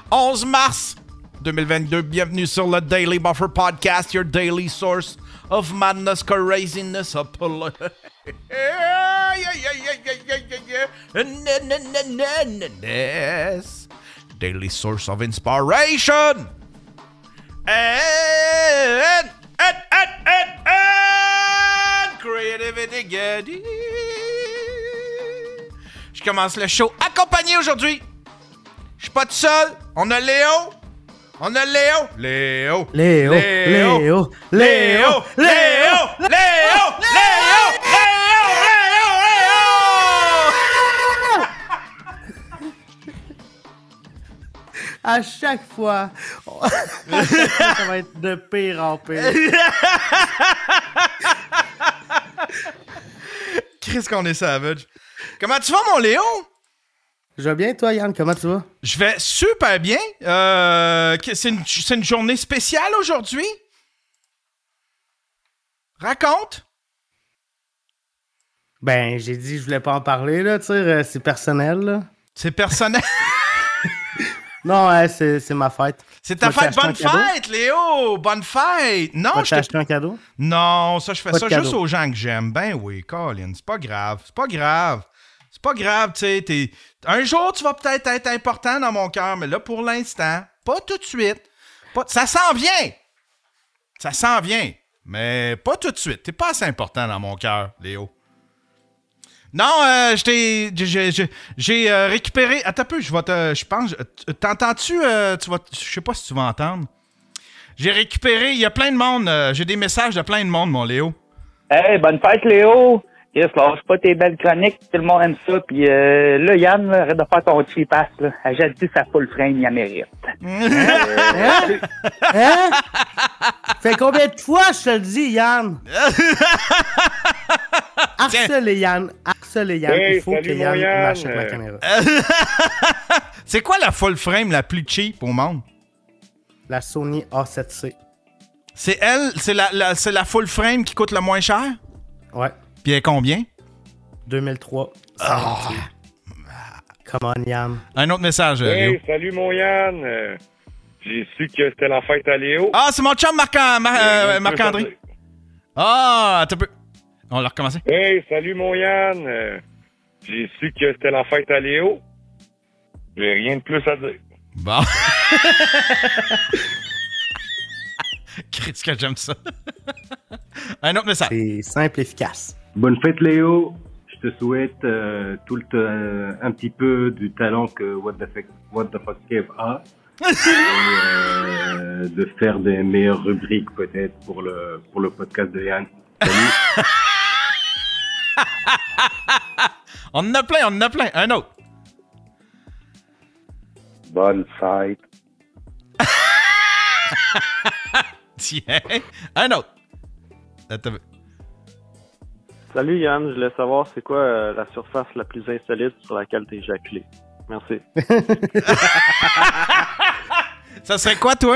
11 mars 2022. Bienvenue sur le Daily Buffer Podcast, your daily source of madness, craziness, daily source of inspiration and creativity. Je commence le show accompagné aujourd'hui. Je suis pas tout seul. On a Léo. Léo. À chaque fois, ça va être de pire en pire. Qu'est-ce qu'on est savage. Comment tu vas, mon Léo? Je vais bien, toi, Yann? Comment tu vas? Je vais super bien. C'est une journée spéciale aujourd'hui? Raconte. Ben, j'ai dit que je voulais pas en parler, là, tu sais, c'est personnel, là. C'est personnel? Non, c'est ma fête. C'est ta fête. Bonne fête, Léo! Bonne fête! Non, je t'ai acheté un cadeau? Non, ça, je fais pas ça juste aux gens que j'aime. Ben oui, Colin, c'est pas grave. C'est pas grave, tu sais. Un jour, tu vas peut-être être important dans mon cœur, mais là, pour l'instant, pas tout de suite. Ça s'en vient! Ça s'en vient, mais pas tout de suite. T'es pas assez important dans mon cœur, Léo. Non, j'ai récupéré... Attends un peu, je pense... T'entends-tu? Je sais pas si tu vas entendre. J'ai récupéré... Il y a plein de monde. J'ai des messages de plein de monde, mon Léo. Hey, bonne fête, Léo! Yes, lâche pas tes belles chroniques, tout le monde aime ça. Puis là, Yann, là, arrête de faire ton cheap-ass, là. J'ai dit sa full frame, il la mérite. Hein? Fait combien de fois je te le dis, Yann? Harcelez Yann. Hey, il faut que Yann m'achète ma caméra. C'est quoi la full frame la plus cheap au monde? La Sony A7C. C'est elle? C'est la full frame qui coûte le moins cher? Ouais. Puis elle est combien? 2003. Come on, Yann. Un autre message, Léo. Hey, salut mon Yann. J'ai su que c'était la fête à Léo. Ah, c'est mon chum Marc-André. Ah, attends un peu. On va recommencer. Hey, salut mon Yann. J'ai su que c'était la fête à Léo. J'ai rien de plus à dire. Bon. Qu'est-ce que j'aime ça. Un autre message. C'est simple et efficace. Bonne fête Léo, je te souhaite un petit peu du talent que What the Fuck Kev a et de faire des meilleures rubriques peut-être pour le podcast de Yann. Salut. On en a plein. Un autre. Bonne fête. Tiens. Un autre. Attends. Salut Yann, je voulais savoir c'est quoi la surface la plus insolite sur laquelle t'es éjaculé. Merci. Ça serait quoi, toi?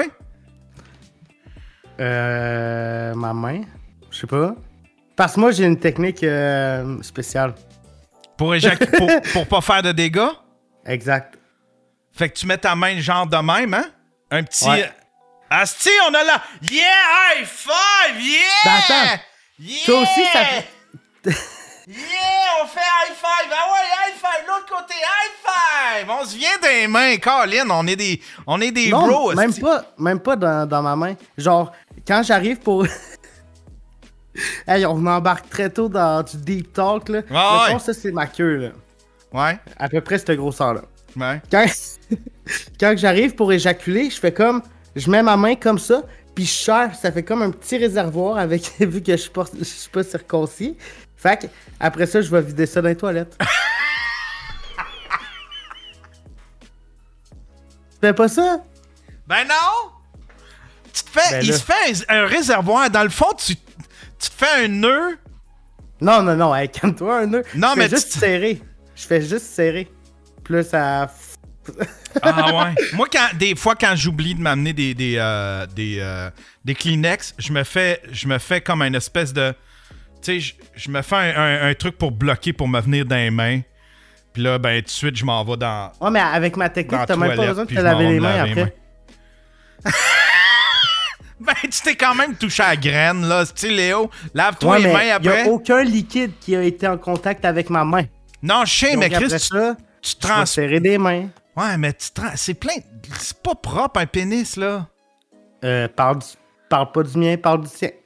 Ma main. Je sais pas. Parce que moi, j'ai une technique spéciale. Pour pas faire de dégâts? Exact. Fait que tu mets ta main genre de même, hein? Un petit... Ouais. Asti, on a la... Yeah! High five! Yeah! Ben attends. Yeah! Toi aussi, ça... Yeah! On fait high five! Ah ouais, high five! L'autre côté, high five! On se vient des mains, Colin. On est des non, bros. même pas dans ma main. Genre, quand j'arrive pour... Hey, on embarque très tôt dans du deep talk, là. Ouais. Mettons, ça, c'est ma queue, là. Ouais. À peu près cette grosseur-là. Ouais. Quand j'arrive pour éjaculer, je fais comme... Je mets ma main comme ça, puis je serre, ça fait comme un petit réservoir avec... vu que je suis pas circoncis. Fait que, après ça, je vais vider ça dans les toilettes. Tu fais pas ça? Ben non! Tu te fais... Ben il là. se fait un réservoir. Dans le fond, tu te fais un nœud. Non, hey, calme-toi, un nœud. Non, je mais fais juste serrer. Je fais juste serrer. Plus ça... Ah ouais. Moi, des fois, quand j'oublie de m'amener des Kleenex, je me fais comme une espèce de... Tu sais, je me fais un truc pour bloquer, pour me venir dans les mains. Puis là, ben, tout de suite, je m'en vais dans... Ouais, mais avec ma technique, Dans t'as même pas toilette, besoin de puis te je m'en laver vais les me mains laver les après. Ben, tu t'es quand même touché à la graine, là. Tu sais, Léo, lave-toi Ouais, les mais mains il n'y a après. aucun liquide qui a été en contact avec ma main. Non, je sais, Donc, mais Chris, après tu ça, te je vais serrer des mains. Ouais, mais c'est plein... C'est pas propre, un pénis, là. Parle pas du mien, parle du tien.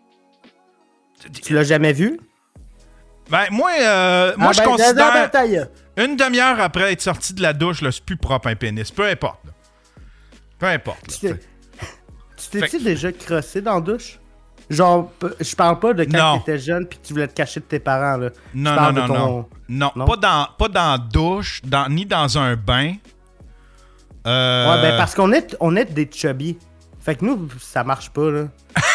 Tu l'as jamais vu? Ben, moi, je considère... Taille. Une demi-heure après être sorti de la douche, là, c'est plus propre, un pénis. Peu importe, là. Peu importe. Là. Tu t'es-tu déjà crossé dans la douche? Genre, je parle pas de quand Non. t'étais jeune pis que tu voulais te cacher de tes parents, là. Non, Je non, parle non, de ton- non. Non? Pas dans la douche, ni dans un bain. Ouais, ben parce qu'on est des chubby. Fait que nous, ça marche pas, là.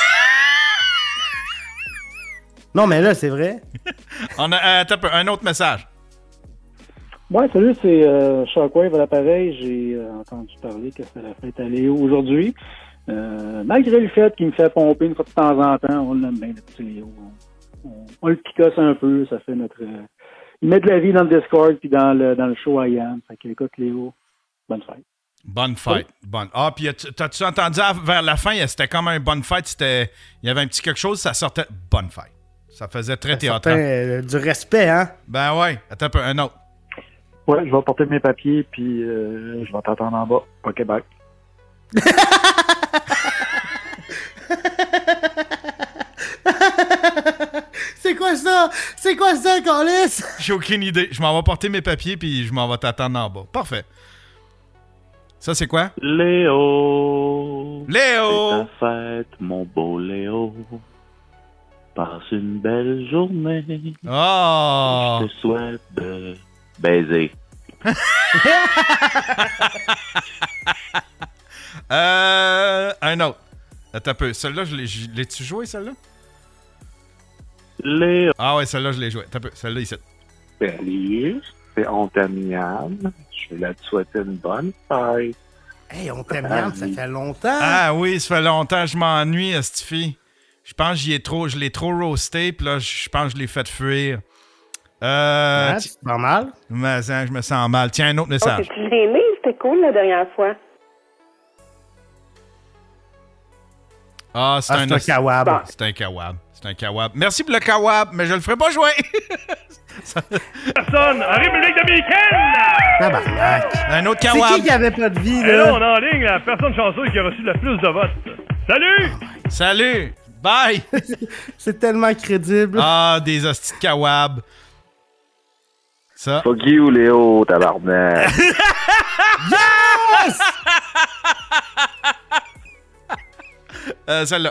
Non, mais là, c'est vrai. On a attends un peu, un autre message. Ouais, salut, c'est Shockwave à l'appareil. J'ai entendu parler que c'était la fête à Léo aujourd'hui. Malgré le fait qu'il me fait pomper une fois de temps en temps, on l'aime bien, le petit Léo. On le picosse un peu, ça fait notre... il met de la vie dans le Discord puis dans le show à Yann. Fait que, écoute, Léo, bonne fête. Bonne fête. Bonne. Ah, puis t'as-tu entendu vers la fin, c'était comme un bonne fête, il y avait un petit quelque chose, ça sortait bonne fête. Ça faisait très théâtral. Du respect, hein? Ben ouais, attends un peu, un autre. Ouais, je vais porter mes papiers, puis je vais t'attendre en bas, au Québec. C'est quoi ça? C'est quoi ça, Carlis? J'ai aucune idée. Je m'en vais porter mes papiers, puis je m'en vais t'attendre en bas. Parfait. Ça, c'est quoi? Léo! Léo! C'est ta fête, mon beau Léo. Passe une belle journée. Oh! Je te souhaite de baiser. Un autre. Attends un peu. Celle-là, l'ai-tu joué, celle-là? Léo! Ah ouais, celle-là, je l'ai joué. Attends un peu. Celle-là, ici. Salut, c'est Ontamian. Je vais te souhaiter une bonne fête. Hey, on t'aime bien, ça fait longtemps. Ah oui, ça fait longtemps. Je m'ennuie, cette fille. Je pense que je l'ai trop roasté, puis là, je pense que je l'ai fait fuir. Tu te sens mal? Mais je me sens mal. Tiens, un autre message. Oh, t'es-tu gêné? C'était cool la dernière fois. Ah, c'est un kawab. Bon. C'est un kawab. C'est un kawab. Merci pour le kawab, mais je le ferai pas jouer. Personne en République dominicaine! Tabarnak. Un autre C'est kawab. qui avait pas de vie, Et là, on là? est en ligne la personne chanceuse qui a reçu le plus de votes. Salut! Salut. Bye. C'est tellement crédible. Ah, des hosties de kawab. Ça. Fuck you, Léo, tabarnak. Celle-là.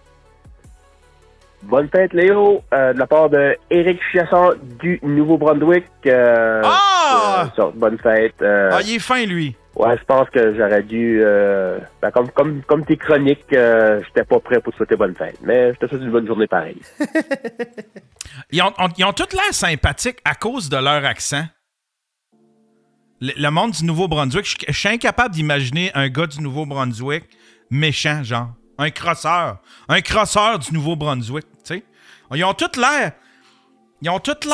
Bonne fête, Léo, de la part de Éric Chiasson du Nouveau-Brunswick. Bonne fête. Il est fin, lui. Ouais, je pense que j'aurais dû... comme tes chroniques, j'étais pas prêt pour te souhaiter bonne fête. Mais je te souhaite une bonne journée pareil. Ils ont tous l'air sympathiques à cause de leur accent. Le monde du Nouveau-Brunswick, je suis incapable d'imaginer un gars du Nouveau-Brunswick méchant, genre. Un crosseur. Un crosseur du Nouveau-Brunswick, tu sais. Ils ont tous l'air... Ils ont tous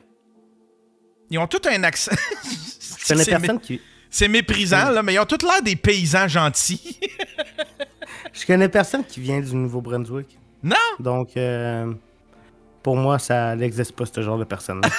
un accent... Je connais personne qui... C'est méprisant, là, mais ils ont tous l'air des paysans gentils. Je connais personne qui vient du Nouveau-Brunswick. Non! Donc, pour moi, ça n'existe pas, ce genre de personne-là.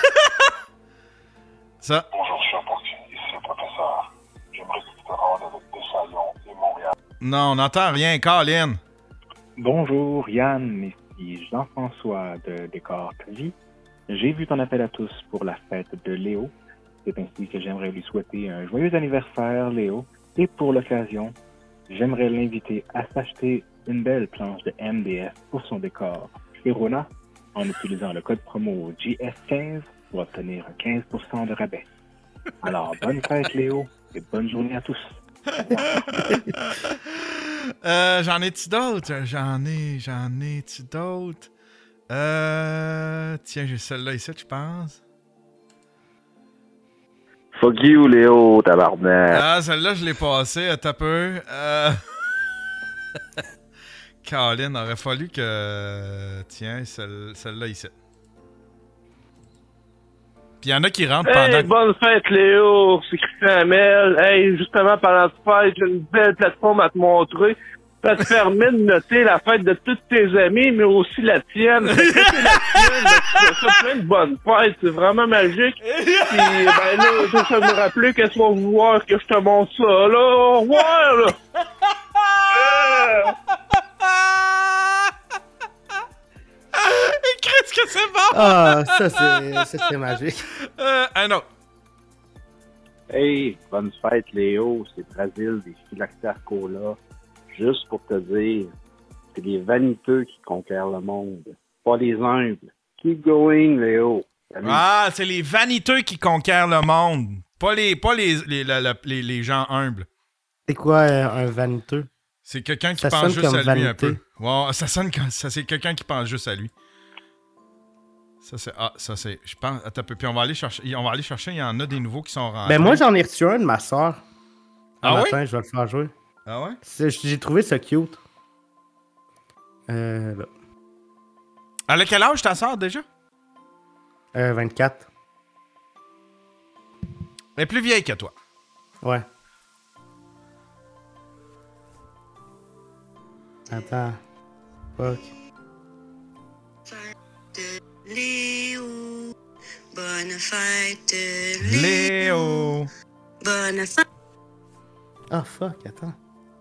Ça. Bonjour, cher parti. Ici le professeur. J'aimerais que tu te rendes avec Dessalon et Montréal. Non, on n'entend rien, Colin. Bonjour, Yann. Ici Jean-François de Décor Vie. J'ai vu ton appel à tous pour la fête de Léo. C'est ainsi que j'aimerais lui souhaiter un joyeux anniversaire, Léo. Et pour l'occasion, j'aimerais l'inviter à s'acheter une belle planche de MDF pour son décor chez Rona en utilisant le code promo JS15 pour obtenir un 15% de rabais. Alors, bonne fête, Léo, et bonne journée à tous. J'en ai-tu d'autres? J'en ai-tu d'autres? Tiens, j'ai celle-là ici, je pense. Fuck you, Léo, tabarnak. Ah, celle-là, je l'ai passée, attends un peu. Colin, aurait fallu que... Tiens, celle-là ici. Puis il y en a qui rentrent pendant... Hey, bonne fête, Léo! C'est Christian Hamel. Hey, justement, pendant cette fête, j'ai une belle plateforme à te montrer. Ça te permet de noter la fête de tous tes amis, mais aussi la tienne. Fait que c'est la tienne, tu fais plein de bonnes fêtes. C'est vraiment magique. Puis, ben là, ça me rappeler qu'est-ce qu'on va vouloir que je te montre ça, là. Au revoir, là! Qu'est-ce que c'est bon? Ah, ça, c'est magique. Un autre. Hey, bonne fête, Léo. C'est Brasil des Phylactères Cola. Juste pour te dire, c'est les vaniteux qui conquièrent le monde, pas les humbles. Keep going, Léo. Salut. Ah, c'est les vaniteux qui conquièrent le monde. Pas les gens humbles. C'est quoi un vaniteux? C'est quelqu'un qui Ça pense sonne juste comme à lui vanité. un peu. Ouais, ça sonne comme ça. C'est quelqu'un qui pense juste à lui. Ça c'est. Je pense. Attends un peu. Puis on va aller chercher. Il y en a des nouveaux qui sont rentrés. Ben moi, j'en ai reçu un de ma soeur. Ah oui? Matin, je vais le faire jouer. Ah ouais? J'ai trouvé ça cute. Là. Elle a quel âge ta soeur déjà? 24. Elle est plus vieille que toi. Ouais. Attends. Fuck. Léo, bonne fête, Léo. Léo. Bonne fête. Ah, fuck, attends.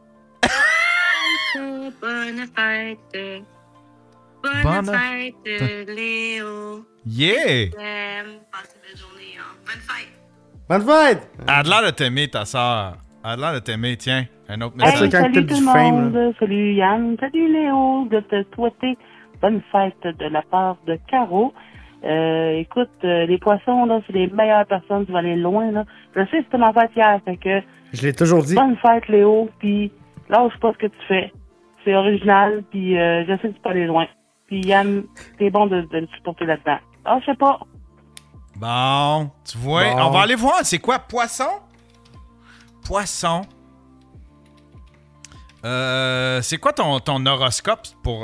Bonne fête. Bonne Bonne fête, Léo. Yeah! Passez une belle journée. Hein. Bonne fête. Bonne fête! Elle a l'air de t'aimer, ta soeur. Elle a l'air de t'aimer. Tiens, un autre Hey, message. salut tout le monde, salut Yann, salut Léo, de te souhaiter bonne fête de la part de Caro. Écoute, les poissons, là, c'est les meilleures personnes, tu vas aller loin, là. Je sais que c'était ma fête hier, fait que... Je l'ai toujours dit. Bonne fête, Léo, puis lâche pas ce que tu fais. C'est original, puis je sais que tu peux aller loin. Puis Yann, t'es bon de le supporter là-dedans. Ah, je sais pas. Bon, tu vois, Bon. on va aller voir. C'est quoi, poisson? Poisson. C'est quoi ton horoscope pour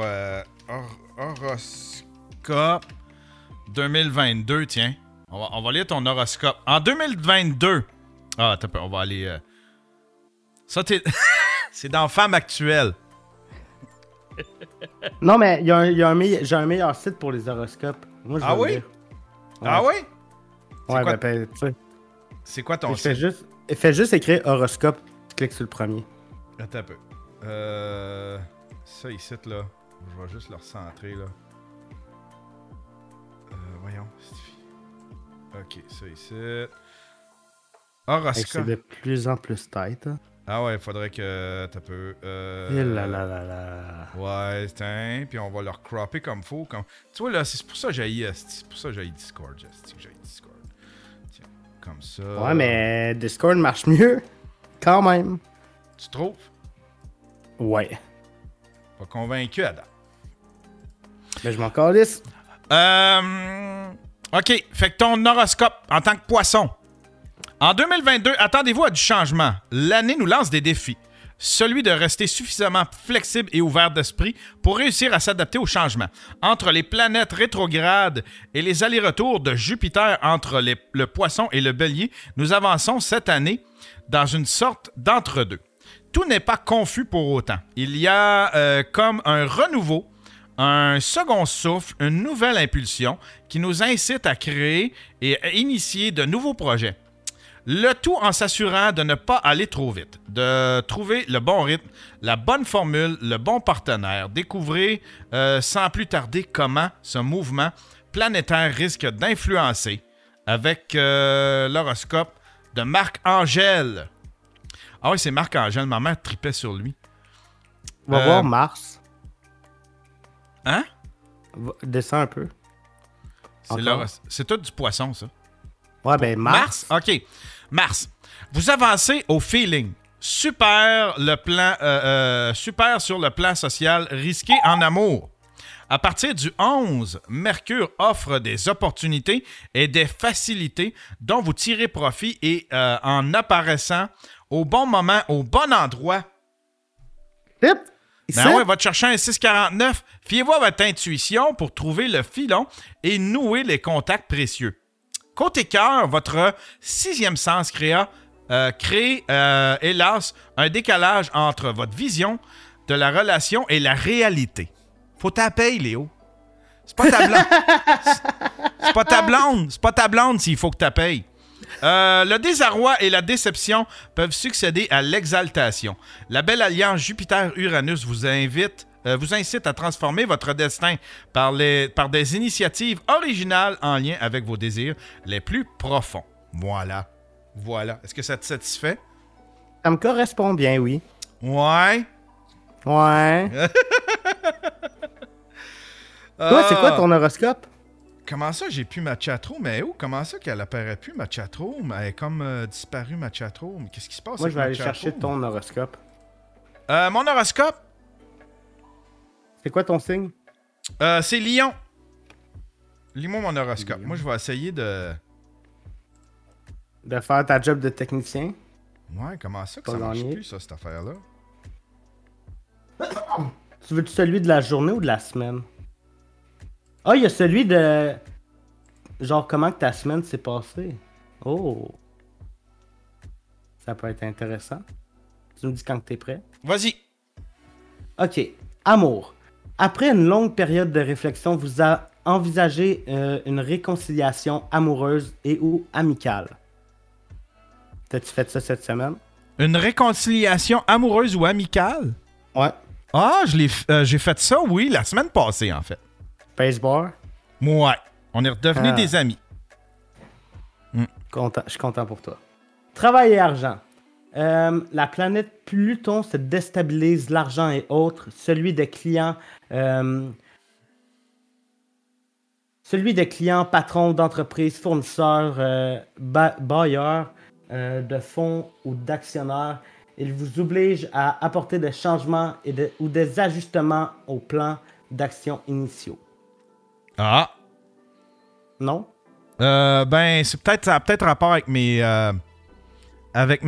horoscope 2022, tiens. On va lire ton horoscope. En 2022. Ah, attends un peu, on va aller... Ça, c'est dans Femme Actuelle. Non, mais j'ai un meilleur site pour les horoscopes. Moi, je Ah vais oui? le lire. Ah oui? Ouais, quoi- ben, tu sais. C'est quoi ton Fais site? juste écrire horoscope, tu cliques sur le premier. Attends un peu. Ça ici, là. Je vais juste le recentrer, là. Voyons. Ok, ça ici. Hey, Horoscope. c'est de plus en plus tête. Hein. Ah ouais, faudrait que... T'as peu... Et là là là là. Ouais, tiens. Puis on va le recropper comme faut. Comme... Tu vois, là, c'est pour ça que j'ai Discord. J'ai Discord. Tiens, comme ça. Ouais, mais Discord marche mieux. Quand même. Tu trouves? Ouais. Pas convaincu, Adam. Mais je m'en calisse. OK. Fait que ton horoscope en tant que poisson. En 2022, attendez-vous à du changement. L'année nous lance des défis. Celui de rester suffisamment flexible et ouvert d'esprit pour réussir à s'adapter au changement. Entre les planètes rétrogrades et les allers-retours de Jupiter entre le poisson et le bélier, nous avançons cette année dans une sorte d'entre-deux. Tout n'est pas confus pour autant. Il y a comme un renouveau, un second souffle, une nouvelle impulsion qui nous incite à créer et à initier de nouveaux projets. Le tout en s'assurant de ne pas aller trop vite, de trouver le bon rythme, la bonne formule, le bon partenaire. Découvrez sans plus tarder comment ce mouvement planétaire risque d'influencer avec l'horoscope de Marc-Angèle. Ah oui, c'est Marc-Angèle, ma mère tripait sur lui. On va voir Mars. Hein? Descends un peu. C'est tout du poisson, ça. Ouais, ben Mars. OK. Mars. Vous avancez au feeling. Super sur le plan social, risqué en amour. À partir du 11, Mercure offre des opportunités et des facilités dont vous tirez profit et en apparaissant au bon moment, au bon endroit. Ben ouais, va te chercher un 649. Fiez-vous à votre intuition pour trouver le filon et nouer les contacts précieux. Côté cœur, votre 6e sens crée, hélas, un décalage entre votre vision de la relation et la réalité. Faut t'appeler, Léo. C'est pas ta blonde. C'est pas ta blonde. C'est pas ta blonde s'il faut que t'appelles. Le désarroi et la déception peuvent succéder à l'exaltation. La belle alliance Jupiter-Uranus vous incite à transformer votre destin par des initiatives originales en lien avec vos désirs les plus profonds. Voilà. Est-ce que ça te satisfait? Ça me correspond bien, oui. Ouais. Toi, c'est quoi ton horoscope? Comment ça, j'ai plus ma chatroom? Mais où? Comment ça qu'elle apparaît plus, ma chatroom? Elle est comme disparue, ma chatroom. Qu'est-ce qui se passe? Moi, je vais aller chatroom? chercher ton horoscope. Mon horoscope? C'est quoi ton signe? C'est Lion. Lis-moi mon horoscope. Moi, je vais essayer de faire ta job de technicien. Ouais, comment ça que ça marche plus, ça, cette affaire-là? Tu veux celui de la journée ou de la semaine? Ah, il y a celui de... Genre, comment que ta semaine s'est passée? Oh! Ça peut être intéressant. Tu me dis quand t'es prêt? Vas-y! OK. Amour. Après une longue période de réflexion, vous envisagez une réconciliation amoureuse et ou amicale. T'as-tu fait ça cette semaine? Une réconciliation amoureuse ou amicale? Ouais. Ah, j'ai fait ça, oui, la semaine passée, en fait. Spacebar? Ouais. On est redevenus des amis. Je suis content pour toi. Travail et argent. La planète Pluton se déstabilise, l'argent et autres. Celui des clients, patrons d'entreprises, fournisseurs, bailleurs de fonds ou d'actionnaires. Il vous oblige à apporter des changements ou des ajustements au plan d'action initiaux. Ah. Non? Ben, ça a peut-être rapport avec avec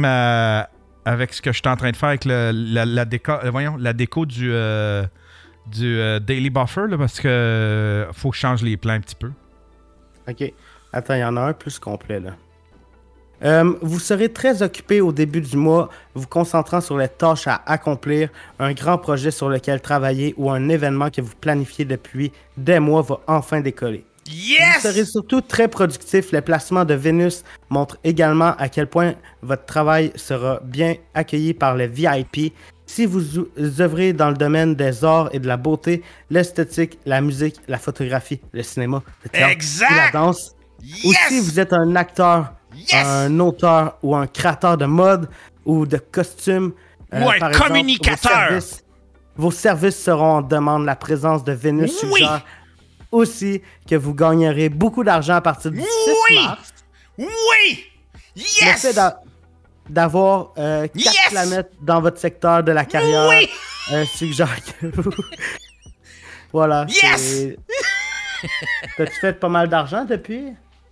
ce que je suis en train de faire avec la déco du Daily Buffer, là, parce que faut que je change les plans un petit peu. OK. Attends, il y en a un plus complet, là. Vous serez très occupé au début du mois, vous concentrant sur les tâches à accomplir, un grand projet sur lequel travailler ou un événement que vous planifiez depuis des mois va enfin décoller. Yes! Vous serez surtout très productif. Les placements de Vénus montrent également à quel point votre travail sera bien accueilli par les VIP. Si vous œuvrez dans le domaine des arts et de la beauté, l'esthétique, la musique, la photographie, le cinéma, le théâtre et la danse, ou si vous êtes un acteur, un auteur ou un créateur de mode ou de costumes, ou un communicateur, vos services seront en demande. La présence de Vénus suggère aussi que vous gagnerez beaucoup d'argent à partir du 6 mars. Oui! Yes! Le fait d'avoir 4 planètes dans votre secteur de la carrière suggère que vous... Voilà. Yes! T'as-tu fait pas mal d'argent depuis?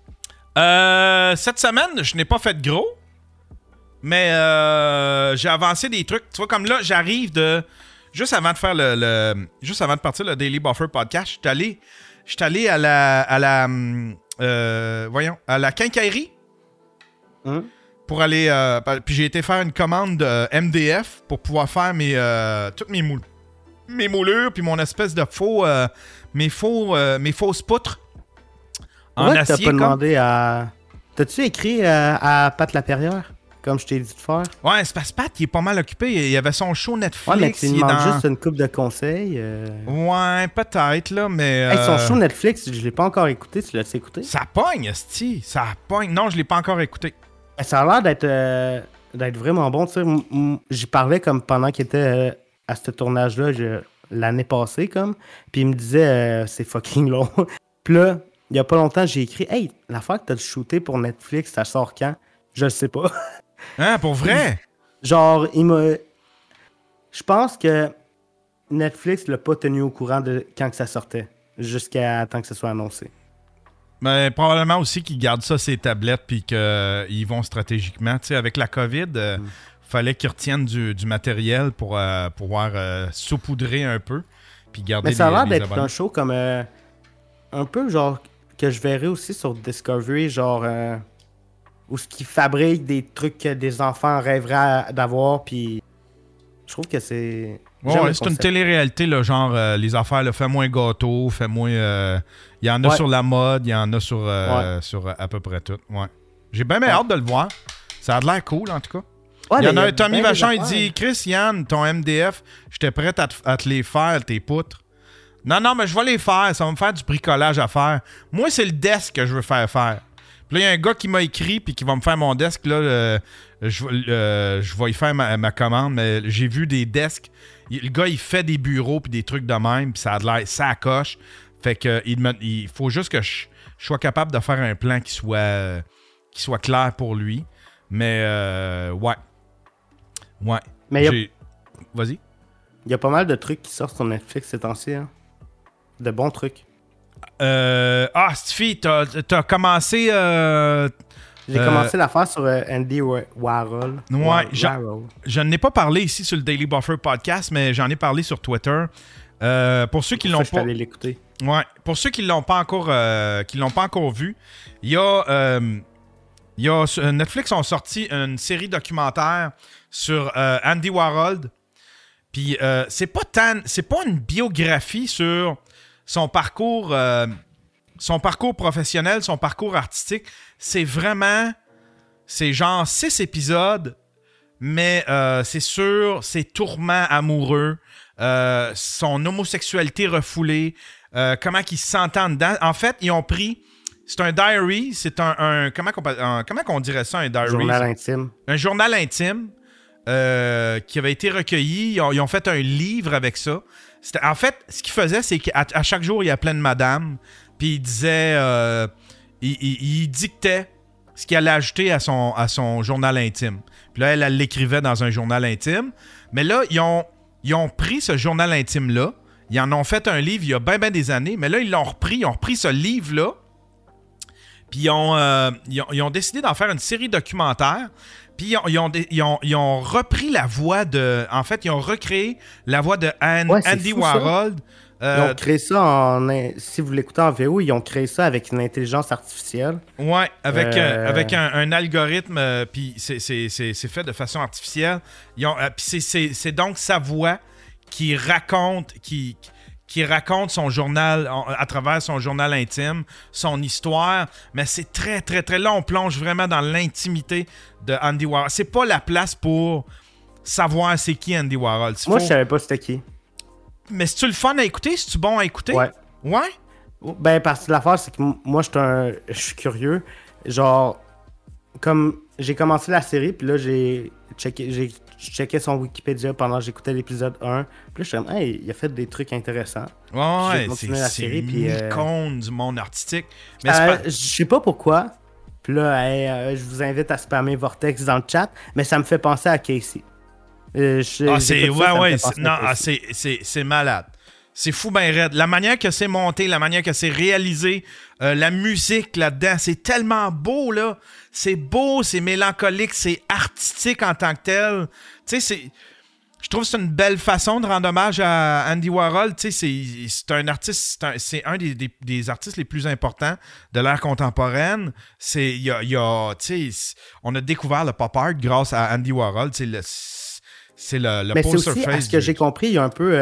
Cette semaine, je n'ai pas fait de gros. Mais j'ai avancé des trucs. Tu vois, comme là, j'arrive de... Juste avant de faire juste avant de partir le Daily Buffer podcast, je suis allé à la quincaillerie pour aller... puis j'ai été faire une commande de MDF pour pouvoir faire toutes mes moulures puis mon espèce de mes fausses poutres en acier. T'as pas demandé à... T'as-tu écrit à Pat Laperrière? Comme je t'ai dit de faire. Ouais, c'est parce que Pat, il est pas mal occupé. Il y avait son show Netflix. Ouais, mais tu demandes juste une couple de conseils. Ouais, peut-être, là, mais... Hey, son show Netflix, je l'ai pas encore écouté. Tu l'as écouté? Ça pogne, esti. Ça pogne. Non, je l'ai pas encore écouté. Ça a l'air d'être vraiment bon. Tu sais, j'y parlais comme pendant qu'il était à ce tournage-là l'année passée, comme. Puis il me disait, c'est fucking long. Puis là, il y a pas longtemps, j'ai écrit, hey, l'affaire que t'as shooté pour Netflix, ça sort quand? Je le sais pas. Hein, pour vrai? Genre, je pense que Netflix l'a pas tenu au courant de quand que ça sortait, jusqu'à temps que ça soit annoncé. Mais probablement aussi qu'ils gardent ça ses tablettes puis qu'ils vont stratégiquement. Tu sais, avec la COVID, fallait qu'ils retiennent du matériel pour pouvoir saupoudrer un peu puis garder. Mais ça a l'air d'être un show comme un peu genre que je verrais aussi sur Discovery, genre où ce qui fabrique des trucs que des enfants rêveraient d'avoir, puis je trouve que c'est... Ouais, c'est une télé-réalité, là, genre les affaires, là, fais-moi un gâteau, fais-moi... Il y en a sur la mode, il y en a sur à peu près tout. Ouais. J'ai bien hâte de le voir. Ça a l'air cool, en tout cas. Ouais, il y en a un, Tommy ben Vachon, il dit « Chris, Yann, ton MDF, j'étais prêt à te les faire, tes poutres. » Non, mais je vais les faire. Ça va me faire du bricolage à faire. Moi, c'est le desk que je veux faire. Puis là, il y a un gars qui m'a écrit puis qui va me faire mon desk. Là, je vais y faire ma commande, mais j'ai vu des desks. Le gars, il fait des bureaux puis des trucs de même, puis ça a l'air sacoche. Fait que il faut juste que je sois capable de faire un plan qui soit clair pour lui. Mais ouais. Mais vas-y. Il y a pas mal de trucs qui sortent sur Netflix ces temps-ci. Hein? De bons trucs. Stifi, t'as commencé... J'ai commencé l'affaire sur Andy Warhol. Ouais, je n'ai pas parlé ici sur le Daily Buffer podcast, mais j'en ai parlé sur Twitter. Pour ceux qui l'ont pas... l'écouter. Ouais, pour ceux qui l'ont pas encore vu, il y a Netflix ont sorti une série documentaire sur Andy Warhol. Puis c'est pas une biographie sur son parcours professionnel, son parcours artistique. C'est genre 6 épisodes, mais c'est sur ses tourments amoureux, son homosexualité refoulée, comment il se sentent dedans. En fait, ils ont pris... C'est un diary, c'est un comment on dirait ça, un diary? Journal intime. Un journal intime qui avait été recueilli. Ils ont fait un livre avec ça. En fait, ce qu'il faisait, c'est qu'à chaque jour, il appelait une madame, puis il disait... il dictait ce qu'il allait ajouter à son journal intime. Puis là, elle l'écrivait dans un journal intime. Mais là, ils ont pris ce journal intime-là, ils en ont fait un livre il y a bien des années, mais là, ils ont repris ce livre-là, puis ils ont décidé d'en faire une série documentaire. Puis ils ont repris la voix de... En fait, ils ont recréé la voix de Andy Warhol. Ils ont créé ça si vous l'écoutez en VO, ils ont créé ça avec une intelligence artificielle. Ouais, avec un algorithme, puis c'est fait de façon artificielle. Puis c'est donc sa voix qui raconte son journal, à travers son journal intime, son histoire. Mais c'est très, très, très là, on plonge vraiment dans l'intimité de Andy Warhol. C'est pas la place pour savoir c'est qui Andy Warhol. Moi, je savais pas c'était qui. Mais c'est-tu le fun à écouter? C'est-tu bon à écouter? Ouais. Ouais? Ben, parce que l'affaire, c'est que moi, je suis curieux. Genre, comme j'ai commencé la série, puis là, j'ai checké son Wikipédia pendant que j'écoutais l'épisode 1. Puis là, je suis comme, hey, il a fait des trucs intéressants. Ouais, c'est une icône du monde artistique. Mais je sais pas pourquoi. Puis là, je vous invite à spammer Vortex dans le chat, mais ça me fait penser à Casey. C'est malade. C'est fou ben raide. La manière que c'est monté, la manière que c'est réalisé, la musique là-dedans, c'est tellement beau, là. C'est beau, c'est mélancolique, c'est artistique en tant que tel. Tu sais, je trouve que c'est une belle façon de rendre hommage à Andy Warhol. Tu sais, c'est un artiste, c'est un des artistes les plus importants de l'ère contemporaine. Tu sais, on a découvert le pop art grâce à Andy Warhol. Tu sais, c'est le mais poster c'est aussi, face. à ce que j'ai compris, il y a un peu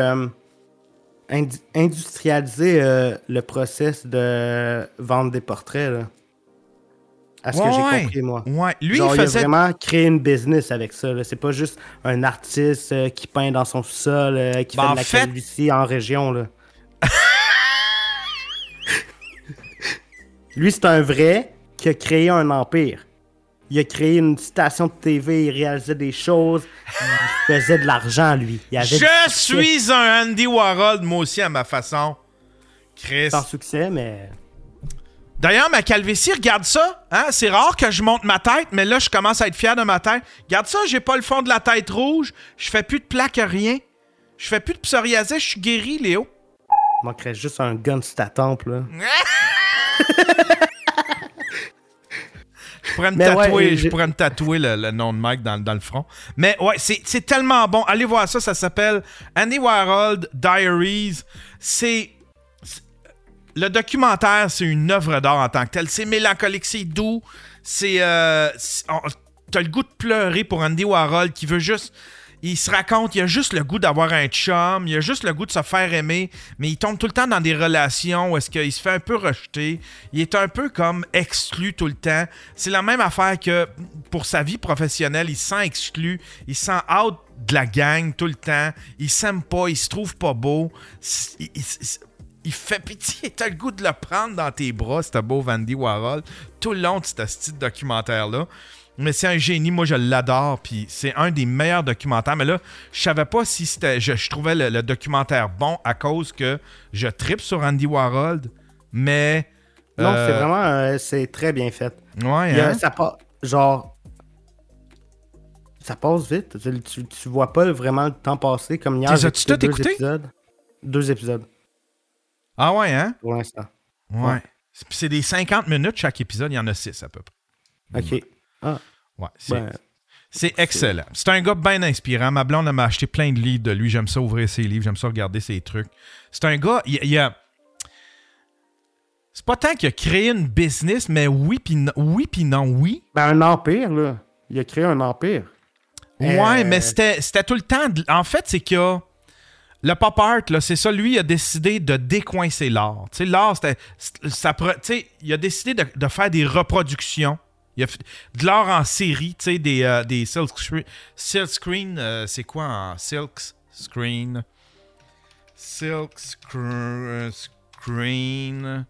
industrialisé le process de vendre des portraits. Là. À ce que j'ai compris, moi. Ouais. Lui, genre, il a vraiment créé une business avec ça. Là. C'est pas juste un artiste qui peint dans son sous-sol, qui fait de la calvitie en région. Là. Lui, c'est un vrai qui a créé un empire. Il a créé une station de TV, il réalisait des choses, il faisait de l'argent, lui. Je suis un Andy Warhol, moi aussi, à ma façon. Chris. Sans succès, mais... D'ailleurs, ma calvitie, regarde ça. Hein? C'est rare que je monte ma tête, mais là, je commence à être fier de ma tête. Regarde ça, j'ai pas le fond de la tête rouge. Je fais plus de plaques, rien. Je fais plus de psoriasis, je suis guéri, Léo. Il manquerait juste un gun sur ta tempe, là. Je pourrais me tatouer le nom de Mike dans le front. Mais ouais, c'est tellement bon. Allez voir ça, ça s'appelle Andy Warhol Diaries. le documentaire, c'est une œuvre d'art en tant que telle. C'est mélancolique, c'est doux. T'as le goût de pleurer pour Andy Warhol qui veut juste... Il se raconte, il a juste le goût d'avoir un chum, il a juste le goût de se faire aimer, mais il tombe tout le temps dans des relations où est-ce qu'il se fait un peu rejeter. Il est un peu comme exclu tout le temps. C'est la même affaire que pour sa vie professionnelle, il se sent exclu, il se sent out de la gang tout le temps, il s'aime pas, il se trouve pas beau. Il fait pitié, t'as le goût de le prendre dans tes bras, ce beau Andy Warhol, tout le long de ce petit documentaire-là. Mais c'est un génie, moi je l'adore, puis c'est un des meilleurs documentaires. Mais là, je savais pas si c'était... Je trouvais le documentaire bon à cause que je trippe sur Andy Warhol, mais... Non, c'est vraiment... c'est très bien fait. Ouais, hein? Ça passe vite. Tu vois pas vraiment le temps passer, comme hier. T'es as-tu tout écouté? 2 épisodes. Ah ouais, hein? Pour l'instant. Ouais. Puis c'est des 50 minutes chaque épisode, il y en a 6 à peu près. OK. Ah. Ouais, c'est excellent. C'est un gars bien inspirant. Ma blonde m'a acheté plein de livres de lui. J'aime ça ouvrir ses livres. J'aime ça regarder ses trucs. C'est un gars... C'est pas tant qu'il a créé une business, mais oui puis non. Ben, un empire, là. Il a créé un empire. Ouais, mais c'était tout le temps... En fait, c'est qu'il a... Le pop art, là, c'est ça. Lui, il a décidé de décoincer l'art. Tu sais, l'art, c'était... Tu sais, il a décidé de faire des reproductions. Il a fait de l'art en série, tu sais, des silk screen. C'est quoi en silk screen? Silk screen.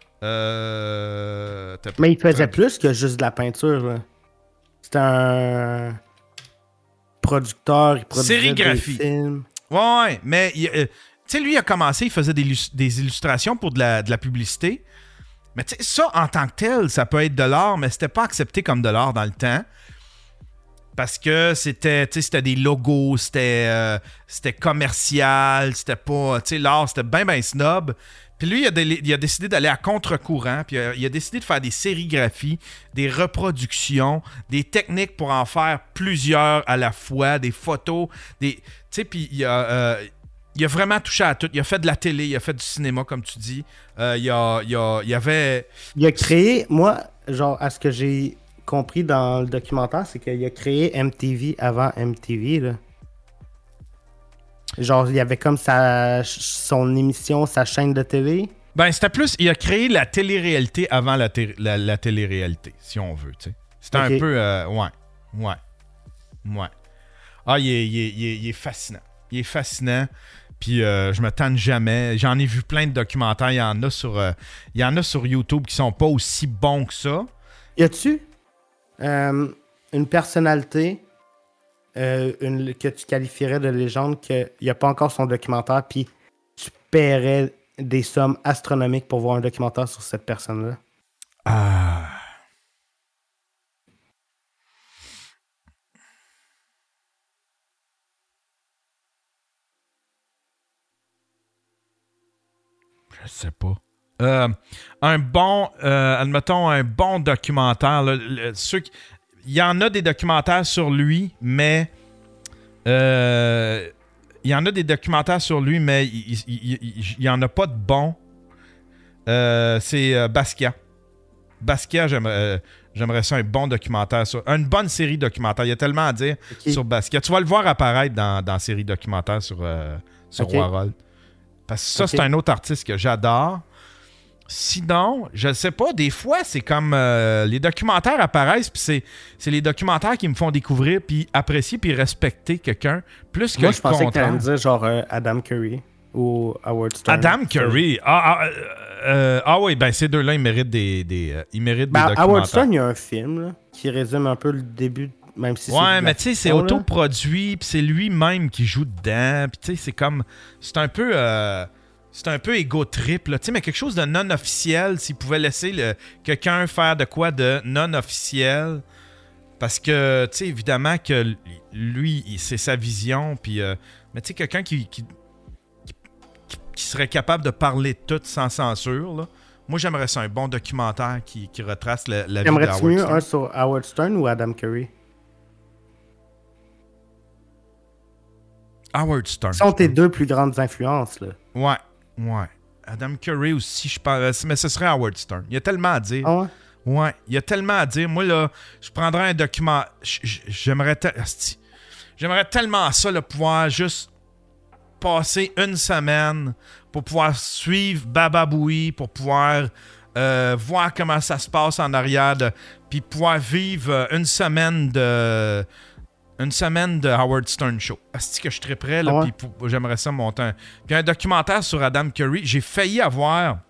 Mais il faisait plus que juste de la peinture, là. C'était un producteur, il produisait des films. Ouais, mais tu sais, lui, il a commencé, il faisait des illustrations pour de la publicité. Mais tu sais, ça, en tant que tel, ça peut être de l'art, mais c'était pas accepté comme de l'art dans le temps. Parce que c'était des logos, c'était commercial, c'était pas... Tu sais, l'art, c'était bien snob. Puis lui, il a décidé d'aller à contre-courant, puis il a décidé de faire des sérigraphies, des reproductions, des techniques pour en faire plusieurs à la fois, des photos, tu sais, puis il a vraiment touché à tout. Il a fait de la télé, il a fait du cinéma, comme tu dis. Il a créé, moi, genre, à ce que j'ai compris dans le documentaire, c'est qu'il a créé MTV avant MTV, là. Genre, il y avait comme son émission, sa chaîne de télé. Ben, c'était plus... Il a créé la télé-réalité avant la télé-réalité, si on veut, tu sais. C'était un peu... Ouais. Ah, il est fascinant. Il est fascinant. Puis je me tanne jamais. J'en ai vu plein de documentaires. Il y en a sur YouTube qui sont pas aussi bons que ça. Y a-tu une personnalité que tu qualifierais de légende qu'il n'y a pas encore son documentaire, puis tu paierais des sommes astronomiques pour voir un documentaire sur cette personne-là? Je sais pas. Admettons, un bon documentaire. Là, il y en a des documentaires sur lui, mais... il y en a des documentaires sur lui, mais il y en a pas de bons. C'est Basquiat. Basquiat, j'aimerais ça un bon documentaire. Une bonne série documentaire. Il y a tellement à dire sur Basquiat. Tu vas le voir apparaître dans la série documentaire sur Warhol. Parce que ça, c'est un autre artiste que j'adore. Sinon, je sais pas, des fois, c'est comme les documentaires apparaissent, puis c'est les documentaires qui me font découvrir, puis apprécier, puis respecter quelqu'un, plus que moi, je pensais que tu allais me dire genre Adam Curry ou Howard Stern. Adam Curry? Oui, ben ces deux-là, ils méritent des documentaires. Howard Stern, il y a un film là, qui résume un peu le début, même si ouais, mais tu sais, c'est autoproduit, puis c'est lui-même qui joue dedans, puis tu sais, c'est comme... C'est un peu... C'est un peu égo trip, là. Tu sais, mais quelque chose de non officiel, s'il pouvait laisser quelqu'un faire de quoi de non officiel. Parce que, tu sais, évidemment que lui, c'est sa vision. Puis, mais tu sais, quelqu'un qui serait capable de parler de tout sans censure, là. Moi, j'aimerais ça, un bon documentaire qui retrace la vie d'Howard Stern. Aimerais-tu mieux un sur Howard Stern ou Adam Curry? Howard Stern. Ce sont tes deux plus grandes influences, là. Ouais. Adam Curry aussi, je pense. Mais ce serait Howard Stern. Il y a tellement à dire. Ah ouais? Ouais, il y a tellement à dire. Moi, là, je prendrais un document. J'aimerais tellement ça, là, pouvoir juste passer une semaine pour pouvoir suivre Baba Booey, pour pouvoir voir comment ça se passe en arrière, puis pouvoir vivre une semaine de Howard Stern Show. Est-ce que je serais prêt, là, puis j'aimerais ça monter Puis un documentaire sur Adam Curry. J'ai failli avoir...